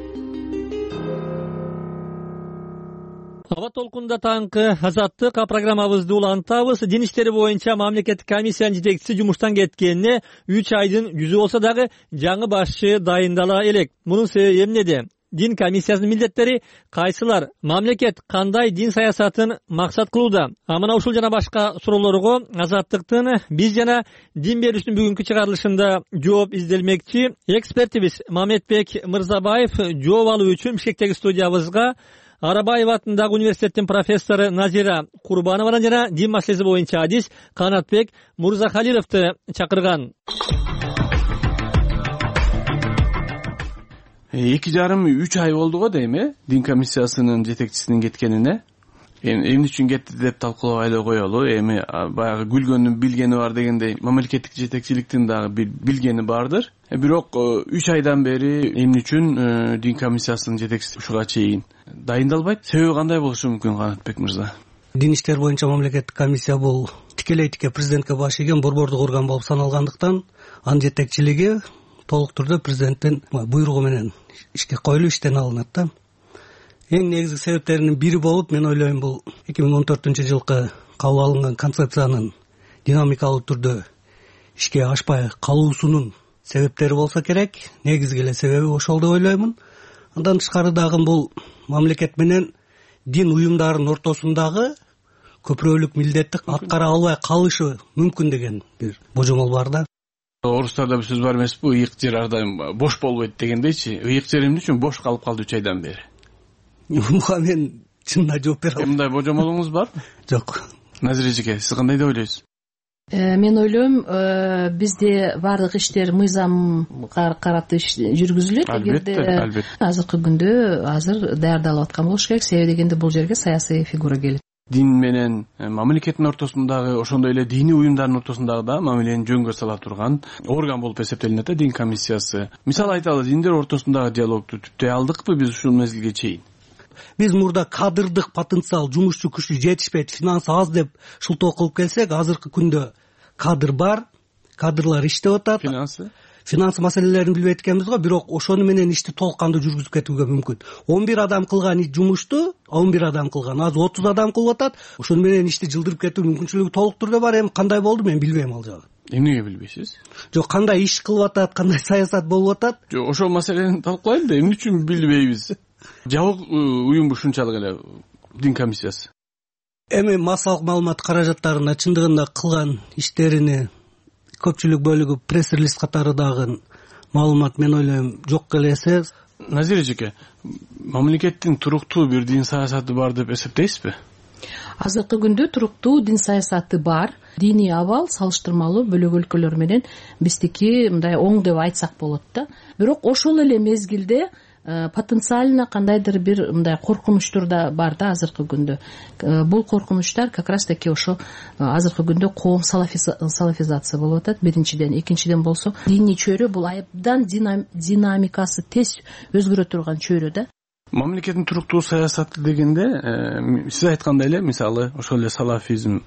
Аба толкунда таңкы азаттык программабызды улантабыз. Дин иштери боюнча мамлекеттик комиссиянын жетекчиси жумуштан кеткенине үч айдын жүзү болсо дагы жаңы башчы дайындала элек. Мунун себеби эмнеде? Дин комиссиясынын милдеттери кайсылар? Мамлекет кандай дин саясатын максат кылууда? А мына ушул жана башка суроолорго азаттыктын биз жана дин берүүчүнүн бүгүнкү чыгарылышында жооп изделмекчи. Экспертибиз Мамедбек Мырзабаев жооп алуу үчүн Бишкектеги студиябызга Арабаев атындагы университеттин профессору Назира Курбанованы жана дин маселеси боюнча адис Канатбек Мурзахалиловду чакырган. эки жарым үч ай болду го дейм, э дин комиссиясынын жетекчисинин кеткенине. Эми эмне үчүн кетти деп талкуулабай эле коелу. Эми баягы күлгөндүн билгени бар дегендей мамлекеттик жетекчиликтин дагы билгени бардыр. Бирок үч айдан бери эмне үчүн дин комиссиясынын жетекчиси ушуга чейин дайындалбайт? Себеби кандай болушу мүмкүн, Канатбек мырза? Дин иштер боюнча мамлекеттик комиссия бул тикелей тике президентке баш ийген борбордук орган болуп саналгандыктан анын жетекчилиги толук түрдө президенттин буйругу менен ишке коюлуп иштен алынат да. Эң негизги себептеринин бири болуп, мен ойлойм, бул эки миң он төртүнчү жылкы кабыл алынган концепциянын динамикалуу түрдө ишке ашпай калуусунун себептери болсо керек. Негизги эле себеби ошол деп ойлоймун. Андан тышкары дагы бул мамлекет менен дин уюмдарынын ортосундагы көпүрөлүк милдетти аткара албай калышы мүмкүн деген бир божомол бар да. Орустарда бир сөз бар эмеспи, ыйык жер ар дайым бош болбойт дегендейчи. Ыйык жер эмне үчүн буш калып калды үч айдан бери? Буга мен чынына жооп бере албайм. Мындай божомолуңуз барбы? Жок. Назира эжеке, сиз кандай деп ойлойсуз? Мен ойлойм, бизде баардык иштер мыйзамга карап жүргүзүлөт. Эгерде азыркы күндө азыр даярдалып аткан болуш керек, себеби дегенде бул жерге саясий фигура келет. Дин менен мамлекеттин ортосундагы, ошондой эле диний уюмдардын ортосундагы да мамилени жөнгө сала турган орган болуп эсептелинет да дин комиссиясы. Мисалы айталы, диндер ортосундагы диалогду түптөй алдыкпы биз ушул мезгилге чейин? Биз мурда кадырдык потенциал, жумушчу күчү жетишпейт, финанс аз деп шылтоо кылып келсек, азыркы күндө кадыр бар, кадрлар иштеп атат. Финансы? Финанс маселелерин билбейт экенбиз го, бирок ошону менен ишти толук кандуу жүргүзүп кетүүгө мүмкүн. он бир адам кылган жумушту он бир адам кылган, азыр отуз адам кылып атат. Ошону менен ишти жылдырып кетүү мүмкүнчүлүгү толук түрдө бар. Эми кандай болду мен билбейм ал жагын. Эмнеге билбейсиз? Жок, кандай иш кылып атат, кандай саясат болуп атат? Жок, ошол маселени талкуулайлы да, эмне үчүн билбейбиз? Жабык уюм ушунчалык эле дин комиссиясы. Эми массалык маалымат каражаттарына чындыгында кылган иштерини көпчүлүк бөлүгү пресс-релиз катары дагы маалымат мен ойлойм жок элесе. Назира эжеке, мамлекеттин туруктуу бир дин саясаты бар деп эсептейсизби? Азыркы күндө туруктуу дин саясаты бар. Диний абал салыштырмалуу бөлөк өлкөлөр менен биздики мындай оң деп айтсак болот да. Бирок ошол эле мезгилде потенциально кандайдыр бир мындай коркунучтар да бар да азыркы күндө. Бул коркунучтар как раз таки ошо азыркы күндө коом салафизация болуп атат. Биринчиден, экинчиден болсо диний чөйрө бул абдан динамикасы тез өзгөрө турган чөйрө да. Мамлекеттин туруктуу саясаты дегенде, сиз айткандай эле, мисалы, ошол эле салафизм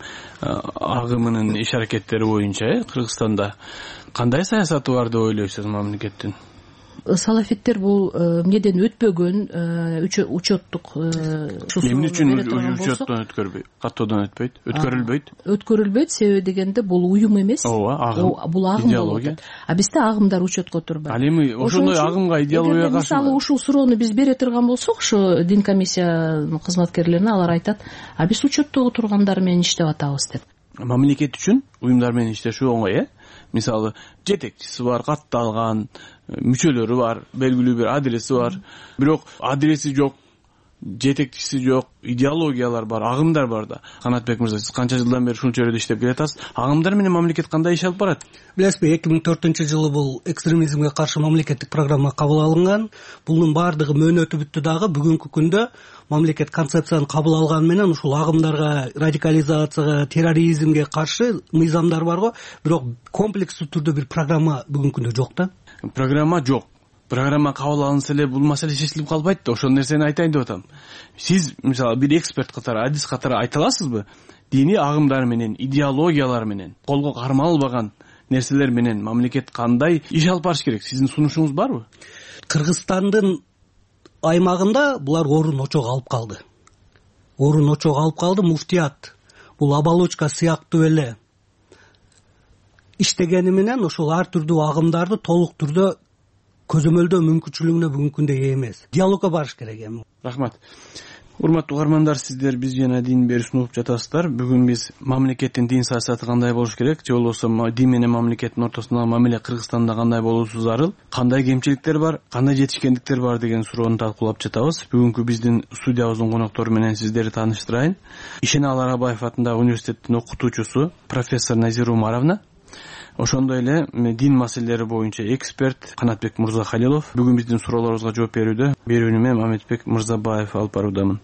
агымынын иш аракеттери боюнча Кыргызстанда кандай саясаты бар деп ойлойсуз мамлекеттин? Салафиттер бул эмнеден өтпөгөн, учеттук эмне үчүн учеттон өткөрбөйт, каттоодон өтпөйт, өткөрүлбөйт? Өткөрүлбөйт, себеби дегенде бул уюм эмес. Ооба, агым. Бул агым болуп атат. А бизде агымдар учетко турбайт. Ал эми ошондой агымга, идеологияга каршы. Мисалы, ушул суроону биз бере турган болсок, ошо дин комиссия кызматкерлерине алар айтат, а биз учеттогу тургандар менен иштеп атабыз деп. Мамлекет үчүн уюмдар менен иштешүү оңой, э? Мисалы, жетекчиси бар, катталган, мүчөлөрү бар, белгилүү бир адреси бар. Бирок адреси жок, жетекчиси жок, идеологиялар бар, агымдар бар да. Канатбек мырза, сиз канча жылдан бери ушул чөйрөдө иштеп келатасыз? Агымдар менен мамлекет кандай иш алып барат? Билесизби, эки миң төртүнчү жылы бул экстремизмге каршы мамлекеттик программа кабыл алынган. Бунун баардыгы мөөнөтү бүттү дагы. Бүгүнкү күндө мамлекет концепцияны кабыл алган менен ушул агымдарга, радикализацияга, терроризмге каршы мыйзамдар бар го, бирок комплекстүү түрдө бир программа бүгүнкү күндө жок да. Программа жок. Программа кабыл алынса эле бул маселе чечилип калбайт да. Ошол нерсени айтайын деп атам. Сиз мисалы бир эксперт катары, адис катары айта аласызбы? Диний агымдар менен, идеологиялар менен, колго кармалбаган нерселер менен мамлекет кандай иш алып барыш керек? Сиздин сунушуңуз барбы? Кыргызстандын аймагында булар орун очого алып калды. Орун очого алып калды. Муфтият бул оболочка сыяктуу эле иштегени менен ошол ар түрдүү агымдарды толук түрдө көзөмөлдөө мүмкүнчүлүгүнө бүгүнкү күндө ээ эмес. Диалогко барыш керек эми. Рахмат. Урматтуу угармандар, сиздер биз жана дин бери сунуп жатасыздар. Бүгүн биз мамлекеттин дин саясаты кандай болуш керек, же болбосо дин менен мамлекеттин ортосундагы мамиле Кыргызстанда кандай болуусу зарыл, кандай кемчиликтер бар, кандай жетишкендиктер бар деген суроону талкуулап жатабыз. Бүгүнкү биздин студиябыздын коноктору менен сиздерди тааныштырайын. Ишене Аларабаев атындагы университеттин окутуучусу профессор Назира Умаровна, ошондой эле дин маселелери боюнча эксперт Канатбек Мырзахалилов бүгүн биздин суроолорубузга жооп берүүдө. Берүүнү мен Мамедбек Мырзабаев алып баруудамын.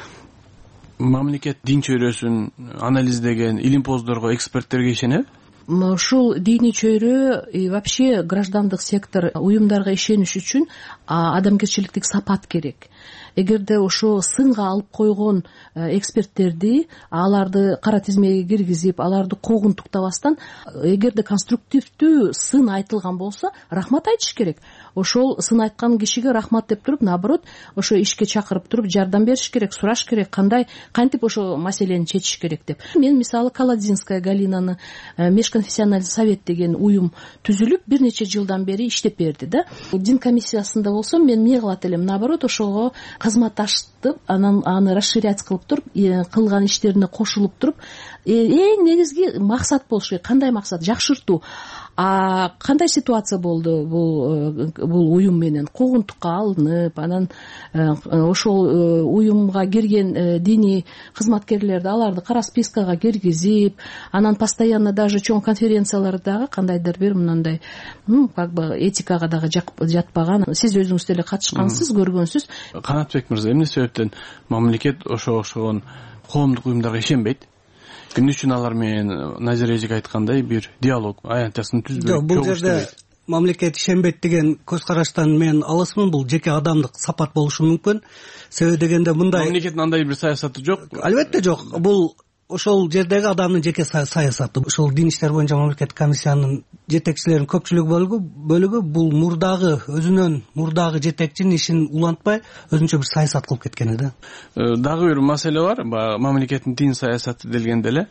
Мамлекет дин чөйрөсүн анализдеген илимпоздорго, эксперттерге ишенеби? Ушул диний чөйрө и вообще граждандык сектор уюмдарга ишениш үчүн адамгерчиликтик сапат керек. Эгерде ошо сынга алып койгон эксперттерди, аларды кара тизмеге киргизип, аларды куугунтуктабастан, эгерде конструктивдүү сын айтылган болсо, рахмат айтыш керек. Ошол сын айткан кишиге рахмат деп туруп, наоборот, ошо ишке чакырып туруп, жардам бериш керек, сураш керек, кандай, кантип ошо маселени чечиш керек деп. Мен мисалы Каладзинская Галинаны межконфессиональный совет деген уюм түзүлүп, бир нече жылдан бери иштеп берди да. Дин комиссиясында болсом, мен эмне кылат элем, наоборот, ошого кызматташтып, анан аны расширять кылып туруп, кылган иштерине кошулуп туруп, эң негизги максат болуш керек. Кандай максат? Жакшыртуу. А кандай ситуация болду бул бул уюм менен? Куугунтукка алынып, анан ошол уюмга кирген диний кызматкерлерди аларды кара спискага киргизип, анан постоянно даже чоң конференциялардагы кандайдыр бир мындай как бы этикага дагы жатпаган. Сиз өзүңүз деле катышкансыз, көргөнсүз. Канатбек мырза, эмне себептен мамлекет ошо окшогон коомдук уюмдарга ишенбейт? Күн үчүн алар менен Назира эжеге айткандай бир диалог аянтчасын түзбөйт. Жок, бул жерде мамлекет ишенбейт деген көз караштан мен алысмын. Бул жеке адамдык сапат болушу мүмкүн. Себеби дегенде мындай мамлекеттин андай бир саясаты жок. Албетте жок. Бул ошол жердеги адамдын жеке саясаты. Ошол дин иштер боюнча мамлекеттик комиссиянын жетекчилеринин көпчүлүк бөлүгү бөлүгү бул мурдагы өзүнөн мурдагы жетекчинин ишин улантпай өзүнчө бир саясат кылып кеткен да. Дагы бир маселе бар. Мамлекеттин дин саясаты делгенде эле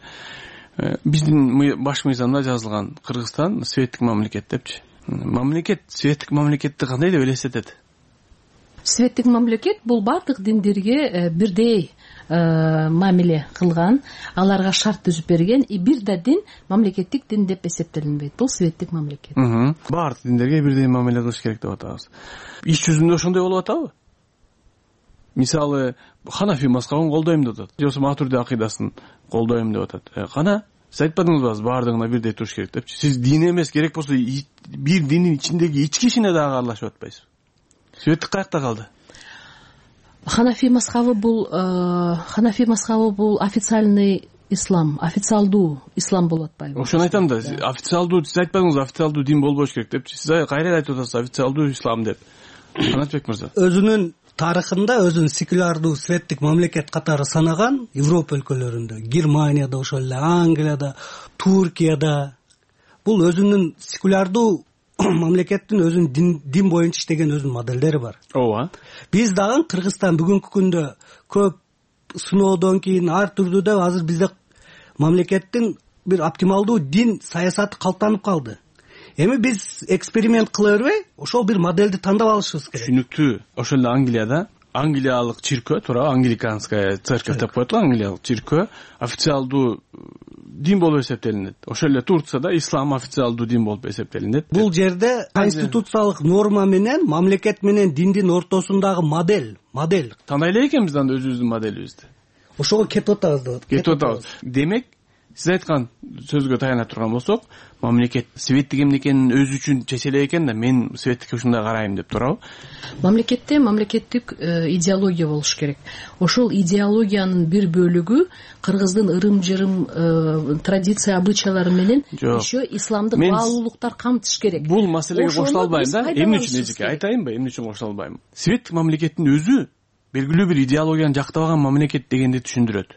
биздин баш мыйзамда жазылган Кыргызстан светтик мамлекет депчи. Мамлекет светтик мамлекетти кандай деп элестетет? Светтик мамлекет бул бардык диндерге бирдей мамиле кылган, аларга шарт түзүп берген, и бир да дин мамлекеттик дин деп эсептелинбейт. Бул светтик мамлекет. Бардык диндерге бирдей мамиле кылыш керек деп атабыз. Иш жүзүндө ошондой болуп атабы? Мисалы, Ханафи мазхабын колдойм деп атат. Же Матурди акыйдасын колдойм деп атат. Кана сиз айтпадыңызбы, бардыгына бирдей туруш керек депчи. Сиз дин эмес, керек болсо бир диндин ичиндеги ички ишине дагы аралашып атпайсыз. Светтик каякта калды? Ханафи мазхабы бул Ханафи мазхабы бул официальный ислам, официалдуу ислам болуп атпайбы? Ошону айтам да, официалдуу сиз айтпадыңызбы, официалдуу дин болбош керек депчи. Сиз кайра айтып атасыз официалдуу ислам деп. Канатбек мырза. Өзүнүн тарыхында өзүн секулярдуу светтик мамлекет катары санаган Европа өлкөлөрүндө, Германияда, ошол эле Англияда, Туркияда бул өзүнүн секулярдуу мамлекеттин өзүнүн дин, дин боюнча иштеген өзүнүн моделдери бар. Ооба. Биз дагы Кыргызстан бүгүнкү күндө көп сыноодон кийин ар түрдүү да азыр бизде мамлекеттин бир оптималдуу дин саясаты калыптанып калды. Эми биз эксперимент кыла бербей, ошол бир модельди тандап алышыбыз керек. Түшүнүктүү. Ошол эле Англияда Англиялык чиркөө, туура, англиканская церковь деп коет го, Англиялык чиркөө официалдуу дин болуп эсептелинет. Ошол эле Турцияда ислам официалдуу дин болуп эсептелинет. Бул жерде конституциялык норма менен мамлекет менен диндин ортосундагы модель, модель. Тандай эле экенбиз анда өзүбүздүн моделибизди. Ошого кетип атабыз деп. Кетип атабыз. Демек, сиз айткан сөзгө таяна турган болсок, мамлекет светтик эмнекенин өзү үчүн чечеле экен да, мен светтикке ушундай карайм деп турабы? Мамлекетте мамлекеттик идеология болуш керек. Ошол идеологиянын бир бөлүгү Кыргыздын ырым-жырым традиция, обычайлары менен еще исламдык баалуулуктар камтыш керек. Бул маселеге кошула албайм да. Эмне үчүн эжеке айтайынбы? Эмне үчүн кошула албайм? Светтик мамлекеттин өзү белгилүү бир идеологияны жактабаган мамлекет дегенди түшүндүрөт.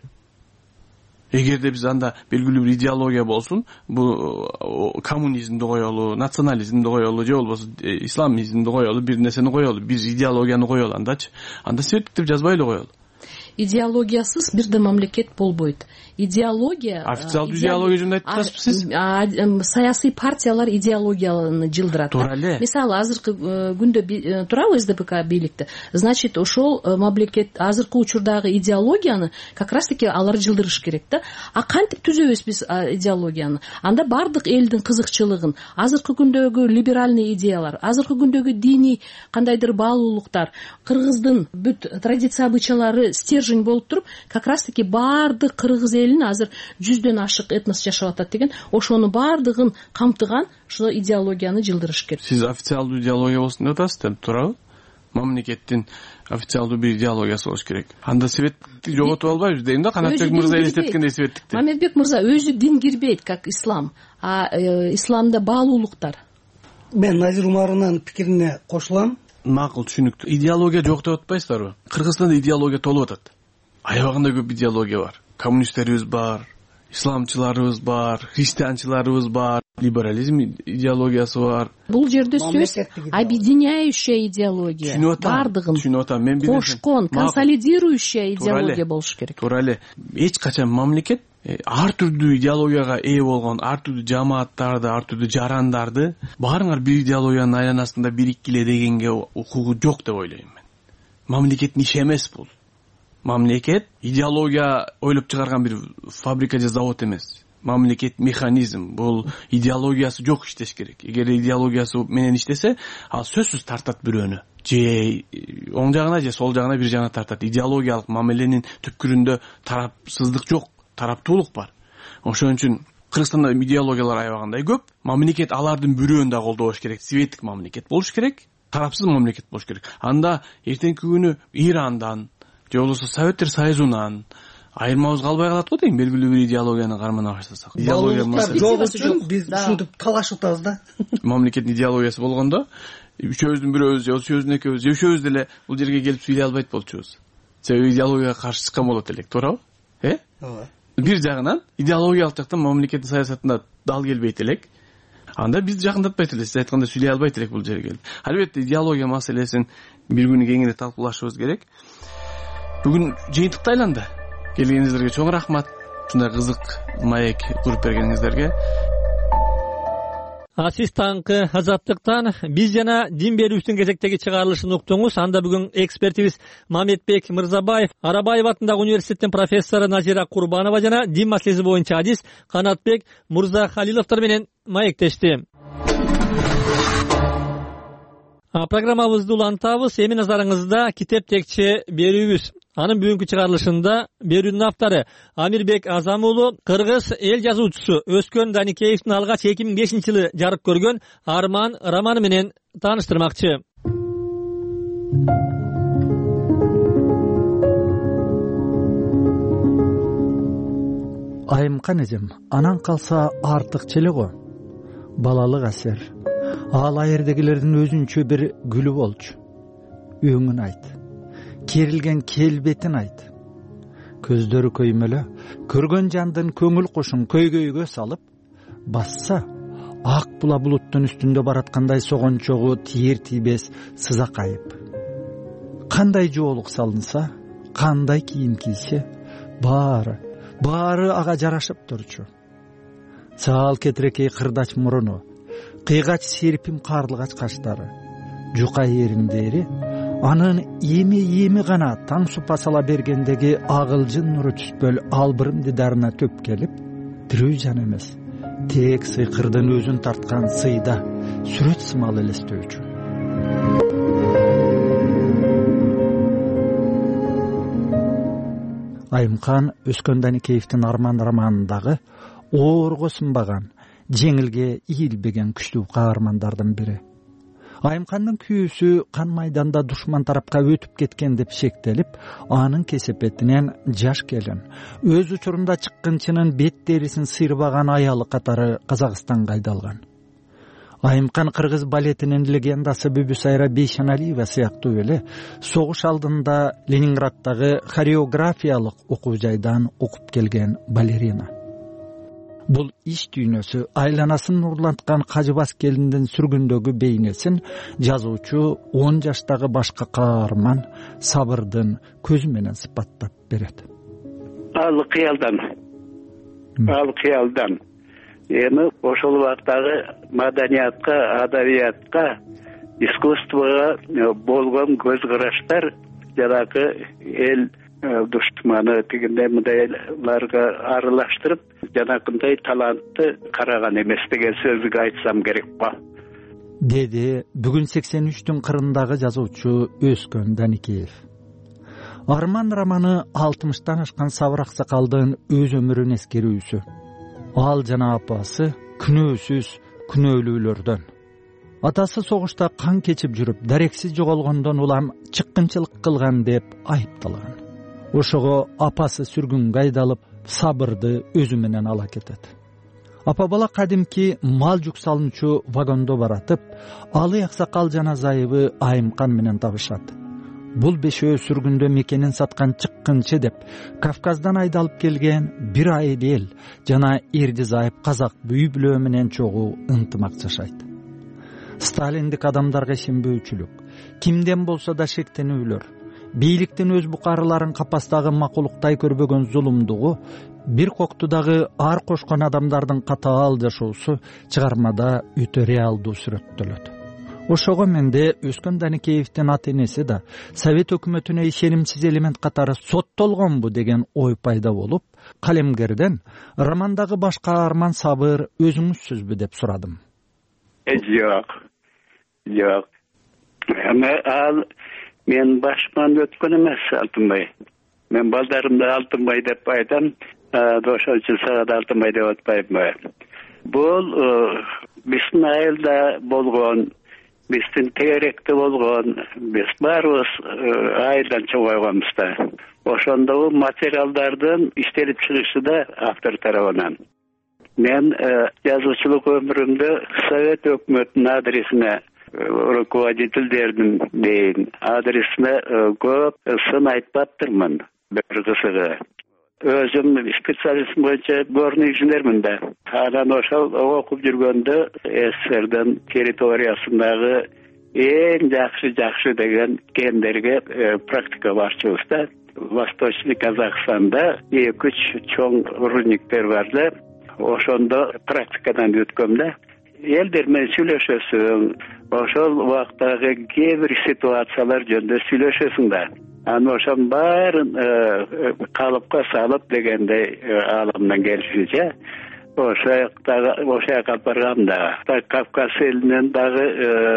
Эгерде биз анда белгилүү бир идеология болсун, бул коммунизмди коелу, национализмди коелу, же болбосо исламизмди коелу, бир нерсени коелу, бир идеологияны коелу андачы. Анда светтик деп жазбай эле коелу. Идеологиясыз бир да мамлекет болбойт. Идеология официалдуу идеология жөнүндө айтып атасызбы сиз? Саясий партиялар идеологияны жылдырат. Туура эле. Мисалы, азыркы күндө турабы СДПК бийликте. Значит, ошол мамлекет азыркы учурдагы идеологияны как раз таки алар жылдырыш керек да. А кантип түзөбүз биз идеологияны? Анда бардык элдин кызыкчылыгын, азыркы күндөгү либеральный идеялар, азыркы күндөгү диний кандайдыр баалуулуктар, Кыргыздын бүт традиция обычайлары стержень болуп туруп, как раз таки бардык кыргыз элин азыр жүздөн ашык этнос жашап атат деген, ошону бардыгын камтыган ушул идеологияны жылдырыш керек. Сиз официалдуу идеология болсун деп атасыз деп туурабы? Мамлекеттин официалдуу бир идеологиясы болуш керек. Анда светтикти жоготуп албайбыз дейм да, Канатбек мырза элестеткендей светтикти. Мамедбек мырза, өзү дин кирбейт как ислам, а исламда баалуулуктар. Мен Назир Умаровнун пикирине кошулам. Макул, түшүнүктүү. Идеология жок деп атпайсыздарбы? Кыргызстанда идеология толуп атат. Аябагында көп идеология бар. Коммунисттерибиз бар, исламчыларыбыз бар, христианчыларыбыз бар, либерализм идеологиясы бар. Бул жерде сөз объединяющая идеология. Бардыгын түшүнүп атам. Мен кошкон, консолидирующая идеология болуш керек. Туура эле. Эч качан мамлекет ар түрдүү идеологияга ээ болгон, ар түрдүү жамааттарды, ар түрдүү жарандарды баарыңар бир идеологиянын айланасында бириккиле дегенге укугу жок деп ойлойм мен. Мамлекеттин иши эмес бул. Мамлекет идеология ойлоп чыгарган бир фабрика же завод эмес. мамлекет механизм, бул идеологиясы жок иштеш керек. Эгер идеологиясы менен иштесе, ал сөзсүз тартат бирөөнү. Же оң жагына же сол жагына бир жагына тартат. Идеологиялык мамиленин түпкүрүндө тарапсыздык жок, тараптуулук бар. Ошон үчүн Кыргызстанда идеологиялар аябагандай көп. Мамлекет алардын бирөөнү да колдобош керек. Светтик мамлекет болуш керек, тарапсыз мамлекет болуш керек. Анда эртеңки күнү Ирандан же болбосо Советтер Союзунан айырмабыз калбай калат го дейм, белгилүү бир идеологияны кармана баштасак. Идеология жок үчүн биз ушинтип талашып атабыз да. Мамлекеттин идеологиясы болгондо үчөөбүздүн бирөөбүз же үчөөбүздүн экөөбүз же үчөөбүз деле бул жерге келип сүйлөй албайт болчубуз. Себеби идеологияга каршы чыккан болот элек, туурабы? Э? Ооба. Бир жагынан идеологиялык жактан мамлекеттин саясатына дал келбейт элек. Анда биз жакындатпайт элек, сиз айткандай сүйлөй албайт элек бул жерге келип. Албетте идеология маселесин бир күнү кеңири талкуулашыбыз керек. Бүгүн жыйынтыкты айланды. Келгениңиздерге чоң рахмат. Ушундай кызык маек куруп бергениңиздерге. Асиз таңкы азаттыктан биз жана дин берүүбүздүн кезектеги чыгарылышын уктуңуз. Анда бүгүн экспертибиз Мамедбек Мырзабаев, Арабаев атындагы университеттин профессору Назира Курбанова жана дин маселеси боюнча адис Канатбек Мурзахалиловдор менен маектешти. Программабызды улантабыз. Эми назарыңызда китеп текче берүүбүз. Анын бүгүнкү чыгарылышында берүүнүн автору Амирбек Азам уулу кыргыз эл жазуучусу Өскөн Даникеевдин алгач эки миң бешинчи жылы жарык көргөн Арман романы менен тааныштырмакчы. Айымкан эжем, анан калса артыкча эле го. Балалык асер. Ал айырдагилердин өзүнчө бир гүлү болчу. Өңүн айт. Керилген келбетин айт. Көздөрү көймөлө, көргөн жандын көңүл кушун көйгөйгө салып, басса ак була булуттун үстүндө бараткандай согончогу тиер тийбес сызакайып. Кандай жоолук салынса, кандай кийим кийсе, баары, баары ага жарашып турчу. Саал кетирекей кырдач муруну, кыйгач серпим карлыгач каштары, жука эриндери, анын эми-эми гана таң супа сала бергендеги агылжын нуру түспөл албырым дидарына төп келип, тирүү жан эмес, тек сыйкырдын өзүн тарткан сыйда сүрөт сымал элестөөчү. Айымкан Өскөн Даникеевдин Арман романындагы оорго сынбаган, жеңилге ийилбеген күчтүү каармандардын бири. Айымкандын күйүүсү кан майданда душман тарапка өтүп кеткен деп шектелип, анын кесепетинен жаш келин, өз учурунда чыккынчынын бет терисин сыйрбаган аялы катары Казакстанга айдалган. Айымкан кыргыз балетинин легендасы Бүбүсайра Бейшаналиева сыяктуу эле согуш алдында Ленинграддагы хореографиялык окуу жайдан окуп келген балерина. Бул иш дүйнөсү айланасын нурланткан кажыбас келиндин сүргүндөгү бейнесин жазуучу он жаштагы башка каарман Сабырдын көзү менен сыпаттап берет. Ал кыялдан. Ал кыялдан. Эми ошол убактагы маданиятка, адабиятка, искусствого болгон көз караштар жанагы эл душманы тигиндей мындайларга аралаштырып, жанакындай талантты караган эмес деген сөзгө айтсам керек ба? Деди бүгүн сексен үчтүн кырындагы жазуучу Өскөн Даникеев. Арман романы алтымыштан ашкан Сабыр Аксакалдын өз өмүрүн эскерүүсү. Ал жана апасы күнөөсүз күнөөлүүлөрдөн. Атасы согушта кан кечип жүрүп, дарексиз жоголгондон улам чыккынчылык кылган деп айыпталган. Ошого апасы сүргүнгө айдалып, Сабырды өзү менен ала кетет. Апа бала кадимки мал жүк салынчу вагондо баратып, Алы Аксакал жана зайыбы Айымкан менен табышат. Бул бешөө сүргүндө мекенин саткан чыккынчы деп Кавказдан айдалып келген бир айыл эл жана Эрди Зайып казак бүй бүлөө менен чогуу ынтымак жашайт. Сталиндик адамдарга ишенбөөчүлүк, кимден болсо да шектенүүлөр, бийликтин өз букарыларын капастагы макулуктай көрбөгөн зулумдугу, бир коктудагы ар кошкон адамдардын катаал жашоосу чыгармада өтө реалдуу сүрөттөлөт. Ошого менде Өскөн Даникеевдин ата энеси да Совет өкмөтүнө ишенимсиз элемент катары соттолгонбу деген ой пайда болуп, калемгерден романдагы баш каарман Сабыр өзүңүзсүзбү деп сурадым. Жок. Жок. Эми ал мен башман өткөн эмес, Алтынбай. Мен балдарымды Алтынбай деп айтам, ошол үчүн сага да Алтынбай деп атпайбы. Бул биздин айылда болгон, биздин тегеректе болгон, биз баарыбыз айылдан чыгып койгонбуз да. Ошондогу материалдардын иштелип чыгышы да автор тарабынан. Мен жазуучулук өмүрүмдө Совет өкмөтүнүн адресине, руководительдердин дейин адресине көп сын айтпаптырмын. Бир кызыгы. Өзүм специалистим боюнча горный инженермин да. Анан ошол окуп жүргөндө СССРдин территориясындагы эң жакшы жакшы деген кендерге практика барчыбыз да. Восточный Казахстанда эки үч чоң рудниктер бар да. Ошондо практикадан өткөм да. Элдер менен сүйлөшөсүң, ошол убактагы кээ бир ситуациялар жөнүндө сүйлөшөсүң да. Анан ошонун баарын калыпка салып дегендей аламдан келишинче ошо жактагы ошо жака баргам да. Кавказ элинен дагы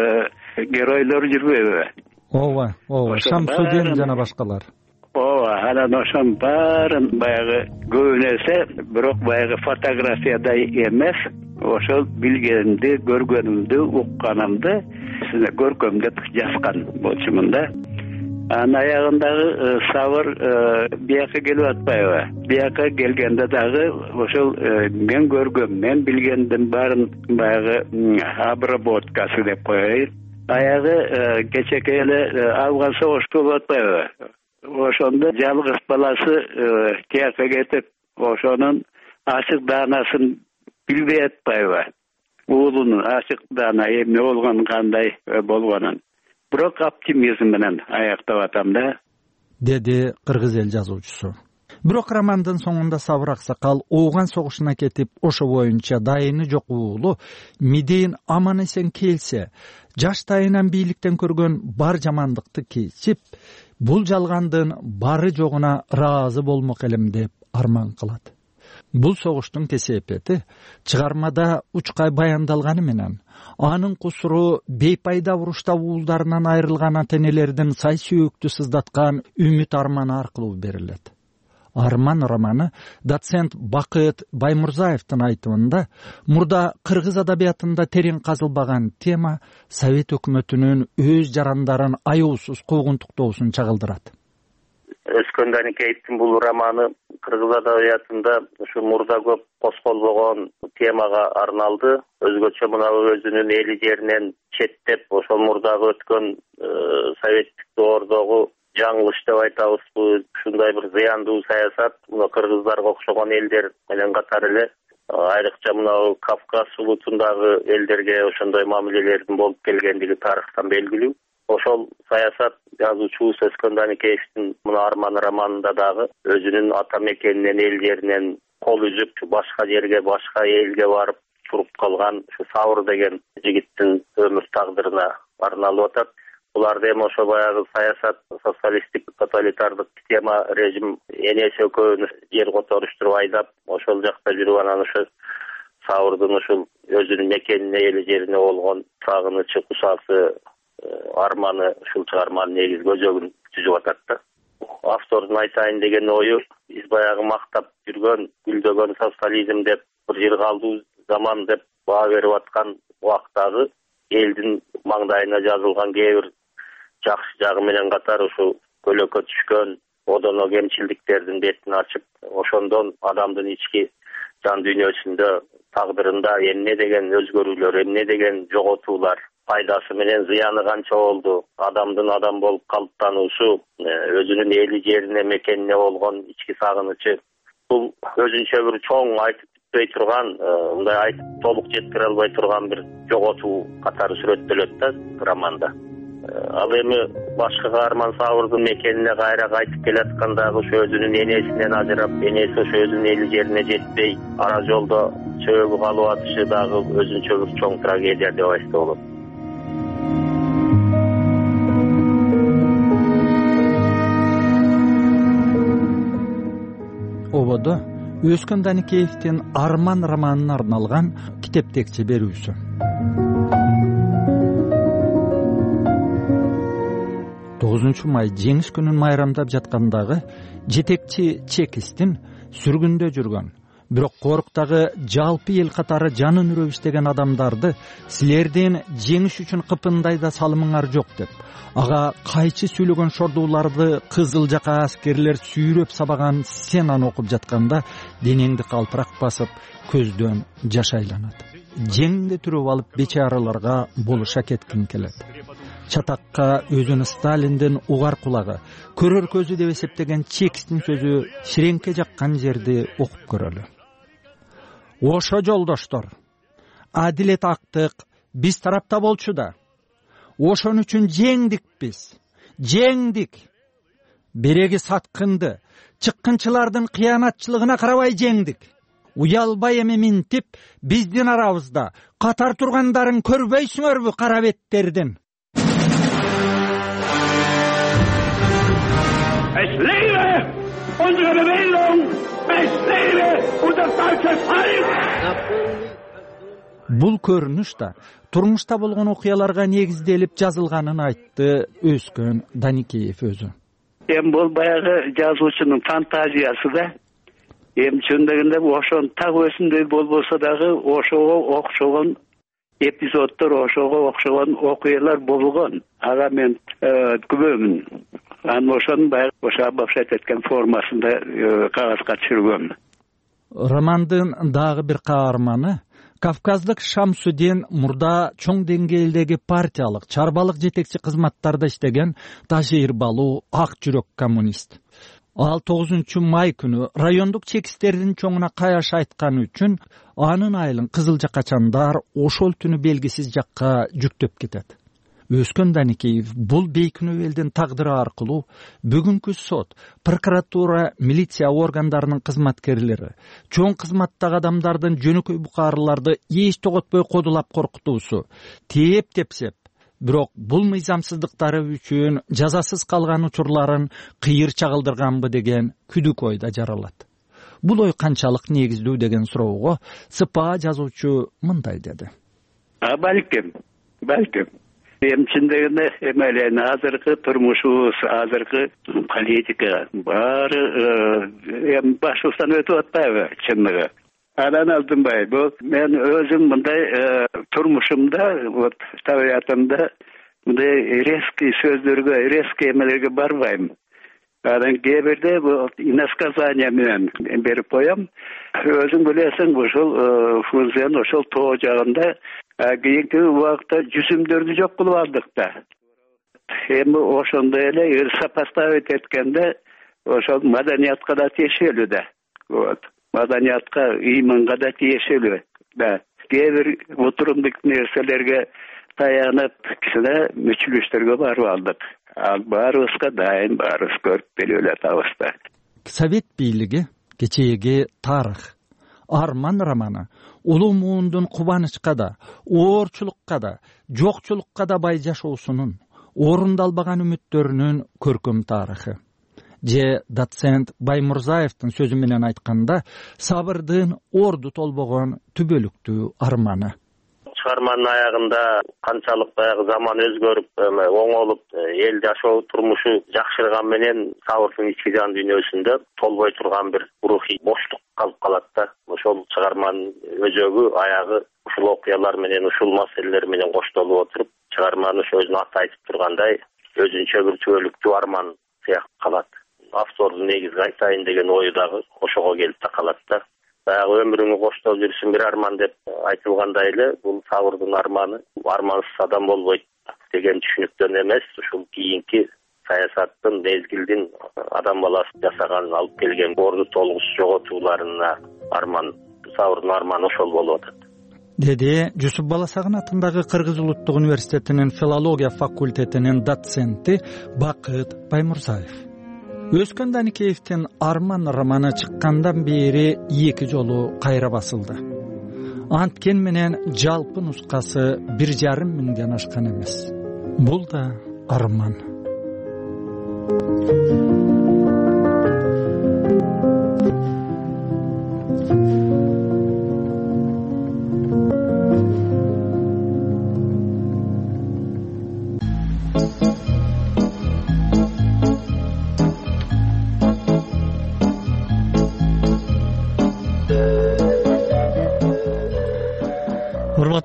геройлор жүрбөйбү? Ооба, ооба. Шамсудин жана башкалар. Ооба, анан ошонун баарын баягы көбүнесе, бирок баягы фотографиядай эмес, ошол билгенимди, көргөнүмдү, укканымды көркөмдөп жазган болчумун да. Анын аягындагы Сабыр бияка келип атпайбы? Бияка келгенде дагы ошол мен көргөм, мен билгендин баарын баягы обработкасы деп коеюн. Аягы кечеке эле Афган согушу болуп атпайбы? Ошондо жалгыз баласы тияка кетип, ошонун ачык даанасын билбей атпайбы? Уулунун ачык даана эмне болгонун, кандай болгонун. Бирок оптимизм менен аяктап атам да, деди кыргыз эл жазуучусу. Бирок романдын соңунда Сабыр аксакал Ооган согушуна кетип, ошо боюнча дайыны жок уулу Медейин аман эсен келсе, жаштайынан бийликтен көргөн бар жамандыкты кечип, бул жалгандын бары жогуна ыраазы болмок элем деп арман кылат. Бул согуштун кесепети чыгармада учкай баяндалганы менен, анын кусуру бейпайда урушта уулдарынан айрылган ата энелердин сай сүйөктү сыздаткан үмүт арманы аркылуу берилет. Арман романы доцент Бакыт Баймурзаевдин айтымында мурда кыргыз адабиятында терең казылбаган тема Совет өкмөтүнүн өз жарандарын аяусуз куугунтуктоосун чагылдырат. Өскөн Даникеевдин бул романы кыргыз адабиятында ушу мурда көп козголбогон темага арналды. Өзгөчө мына өзүнүн эли жеринен четтеп, ошол мурдагы өткөн советтик доордогу жаңылыш деп айтабызбы, ушундай бир зыяндуу саясат мына кыргыздарга окшогон элдер менен катар эле айрыкча мына Кавказ улутундагы элдерге ошондой мамилелердин болуп келгендиги тарыхтан белгилүү. Ошол саясат жазуучубуз Өскөн Даникеевдин мына Арман романында дагы өзүнүн ата мекенинен, эл жеринен кол үзүп, башка жерге, башка элге барып туруп калган ушу Сабыр деген жигиттин өмүр тагдырына арналып атат. Буларда эми ошо баягы саясат, социалисттик, тоталитардык система, режим энеси экөөнү жер которуштуруп айдап, ошол жакта жүрүп анан ошо Сабырдын ушул өзүнүн мекенине, эл жерине болгон сагынычы, кусасы, арманы ушул чыгарманын негизги өзөгүн түзүп атат да. Автордун айтайын деген ою, биз баягы мактап жүргөн, гүлдөгөн социализм деп, бир жыргалдуу заман деп баа берип аткан убактагы элдин маңдайына жазылган кээ бир жакшы жагы менен катар ушу көлөкө түшкөн одоно кемчилдиктердин бетин ачып, ошондон адамдын ички жан дүйнөсүндө, тагдырында эмне деген өзгөрүүлөр, эмне деген жоготуулар, пайдасы менен зыяны канча болду, адамдын адам болуп калыптануусу, өзүнүн эли жерине, мекенине болгон ички сагынычы, бул өзүнчө бир чоң айтып бүтпөй турган, мындай айтып толук жеткире албай турган бир жоготуу катары сүрөттөлөт да романда. Ал эми башкы каарман Сабырдын мекенине кайра кайтып келаткандагы ошо өзүнүн энесинен ажырап, энеси ошо өзүнүн эли жерине жетпей, ара жолдо чөбү калып атышы дагы өзүнчө бир чоң трагедия деп айтса болот. Өскөн Даникеевдин Арман романына арналган китептекчи берүүсү. тогузунчу май жеңиш күнүн майрамдап жаткандагы жетекчи чекистин сүргүндө жүргөн, бирок коруктагы жалпы эл катары жанын үрөп иштеген адамдарды силердин жеңиш үчүн кыпындай да салымыңар жок деп, ага кайчы сүйлөгөн шордууларды кызыл жака аскерлер сүйрөп сабаган сценаны окуп жатканда денеңди калтырак басып, көздөн жаш айланат. Жеңди түрүп алып бечараларга болуша кеткиң келет. Чатакка өзүн Сталиндин угар кулагы, көрөр көзү деп эсептеген чекистин сөзү ширеңке жаккан жерди окуп көрөлү. Ошо жолдоштор, адилет актык биз тарапта болчу да. Ошон үчүн жеңдик биз. Жеңдик. Береги саткынды, чыккынчылардын кыянатчылыгына карабай жеңдик. Уялбай эми минтип, биздин арабызда катар тургандарын көрбөйсүңөрбү кара беттердин? Es lebe unsere Bewegung! Es lebe unser deutsches Volk! Бул көрүнүш да турмушта болгон окуяларга негизделип жазылганын айтты Өскөн Даникеев өзү. Эми бул баягы жазуучунун фантазиясы да. Эми чындыгында ошон так өзүндөй болбосо дагы ошого окшогон эпизоддор, ошого окшогон окуялар болгон. Ага мен күбөмүн. Анын ошонун баягы ошо башат эткен формасында кагазга түшүргөм. Романдын дагы бир каарманы Кавказдык Шамсудин мурда чоң деңгээлдеги партиялык, чарбалык жетекчи кызматтарда иштеген Тажир Балу ак жүрөк коммунист. Ал тогузунчу май күнү райондук чекистердин чоңуна каяш айтканы үчүн анын айылын кызыл жакачандар ошол түнү белгисиз жакка жүктөп кетет. Өскөн Даникеев бул бейкүнөө элдин тагдыры аркылуу бүгүнкү сот, прокуратура, милиция органдарынын кызматкерлери, чоң кызматтагы адамдардын жөнөкөй букарыларды эч тоготпой кодулап коркутуусу, тээп-тепсеп, бирок бул мыйзамсыздыктары үчүн жазасыз калган учурларын кыйыр чагылдырганбы деген күдүк ойда жаралат. Бул ой канчалык негиздүү деген суроого СПА жазуучу мындай деди. А балким, балким. Эми чындыгында эми азыркы турмушубуз, азыркы политика баары эми башыбыздан өтүп атпайбы чындыгы. Анан алдынбай, бул мен өзүм мындай турмушумда, вот табиятымда мындай резкий сөздөргө, резкий эмелерге барбайм. Анан кээ бирде бул иносказание менен берип коем. Өзүң билесиң, ошол функцияны ошол тоо жагында кийинки убакытта жүзүмдөрдү жок кылып алдык да. Эми ошондой эле сопоставить эткенде ошол маданиятка да тиешелүү да. Вот. Маданиятка, ыйманга да тиешелүү да. Кээ бир отурумдук нерселерге таянып, кичине мүчүлүштөргө барып алдык. Ал баарыбызга дайым, баарыбыз көрүп келип атабыз да. Совет бийлиги кечээги тарых, Арман романы улуу муундун кубанычка да, оорчулукка да, жокчулукка да бай жашоосунун, орундалбаган үмүттөрүнүн көркөм тарыхы. Же доцент Баймурзаевдин сөзү менен айтканда, сабырдын орду толбогон түбөлүктүү арманы. Чыгарманын аягында канчалык баягы заман өзгөрүп, оңолуп, эл жашоо турмушу жакшырган менен сабырдын ички жан дүйнөсүндө толбой турган бир рухий боштук калып калат да. Ошол чыгарманын өзөгү, аягы ушул окуялар менен, ушул маселелер менен коштолуп отуруп, чыгарманы ошо өзүнүн аты айтып тургандай, өзүнчө бир түбөлүктүү арман сыяктуу калат. Автордун негизги айтайын деген ою дагы ошого келип такалат да. Баягы өмүрүңү коштоп жүрсүң бир арман деп айтылгандай эле, бул сабырдын арманы, армансыз адам болбойт деген түшүнүктөн эмес, ушул кийинки саясаттын, мезгилдин адам баласы жасаган, алып келген орду толгусуз жоготууларына арман, сабырдын арманы ошол болуп атат. Деди Жусуп Баласагын атындагы Кыргыз улуттук университетинин филология факультетинин доценти Бакыт Баймурзаев. Өскөн Даникеевдин Арман романы чыккандан бери эки жолу кайра басылды. Анткен менен жалпы нускасы бир жарым миңден ашкан эмес. Бул да арман.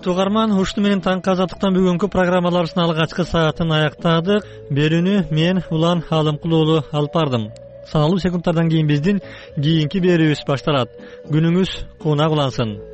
урматтуу угарман, ушуну менен таңкы азаттыктан бүгүнкү программаларыбыздын алгачкы саатын аяктадык. Берүүнү мен Улан Алымкул уулу алып бардым. Саналуу секундтардан кийин биздин кийинки берүүбүз башталат. Күнүңүз куунак улансын.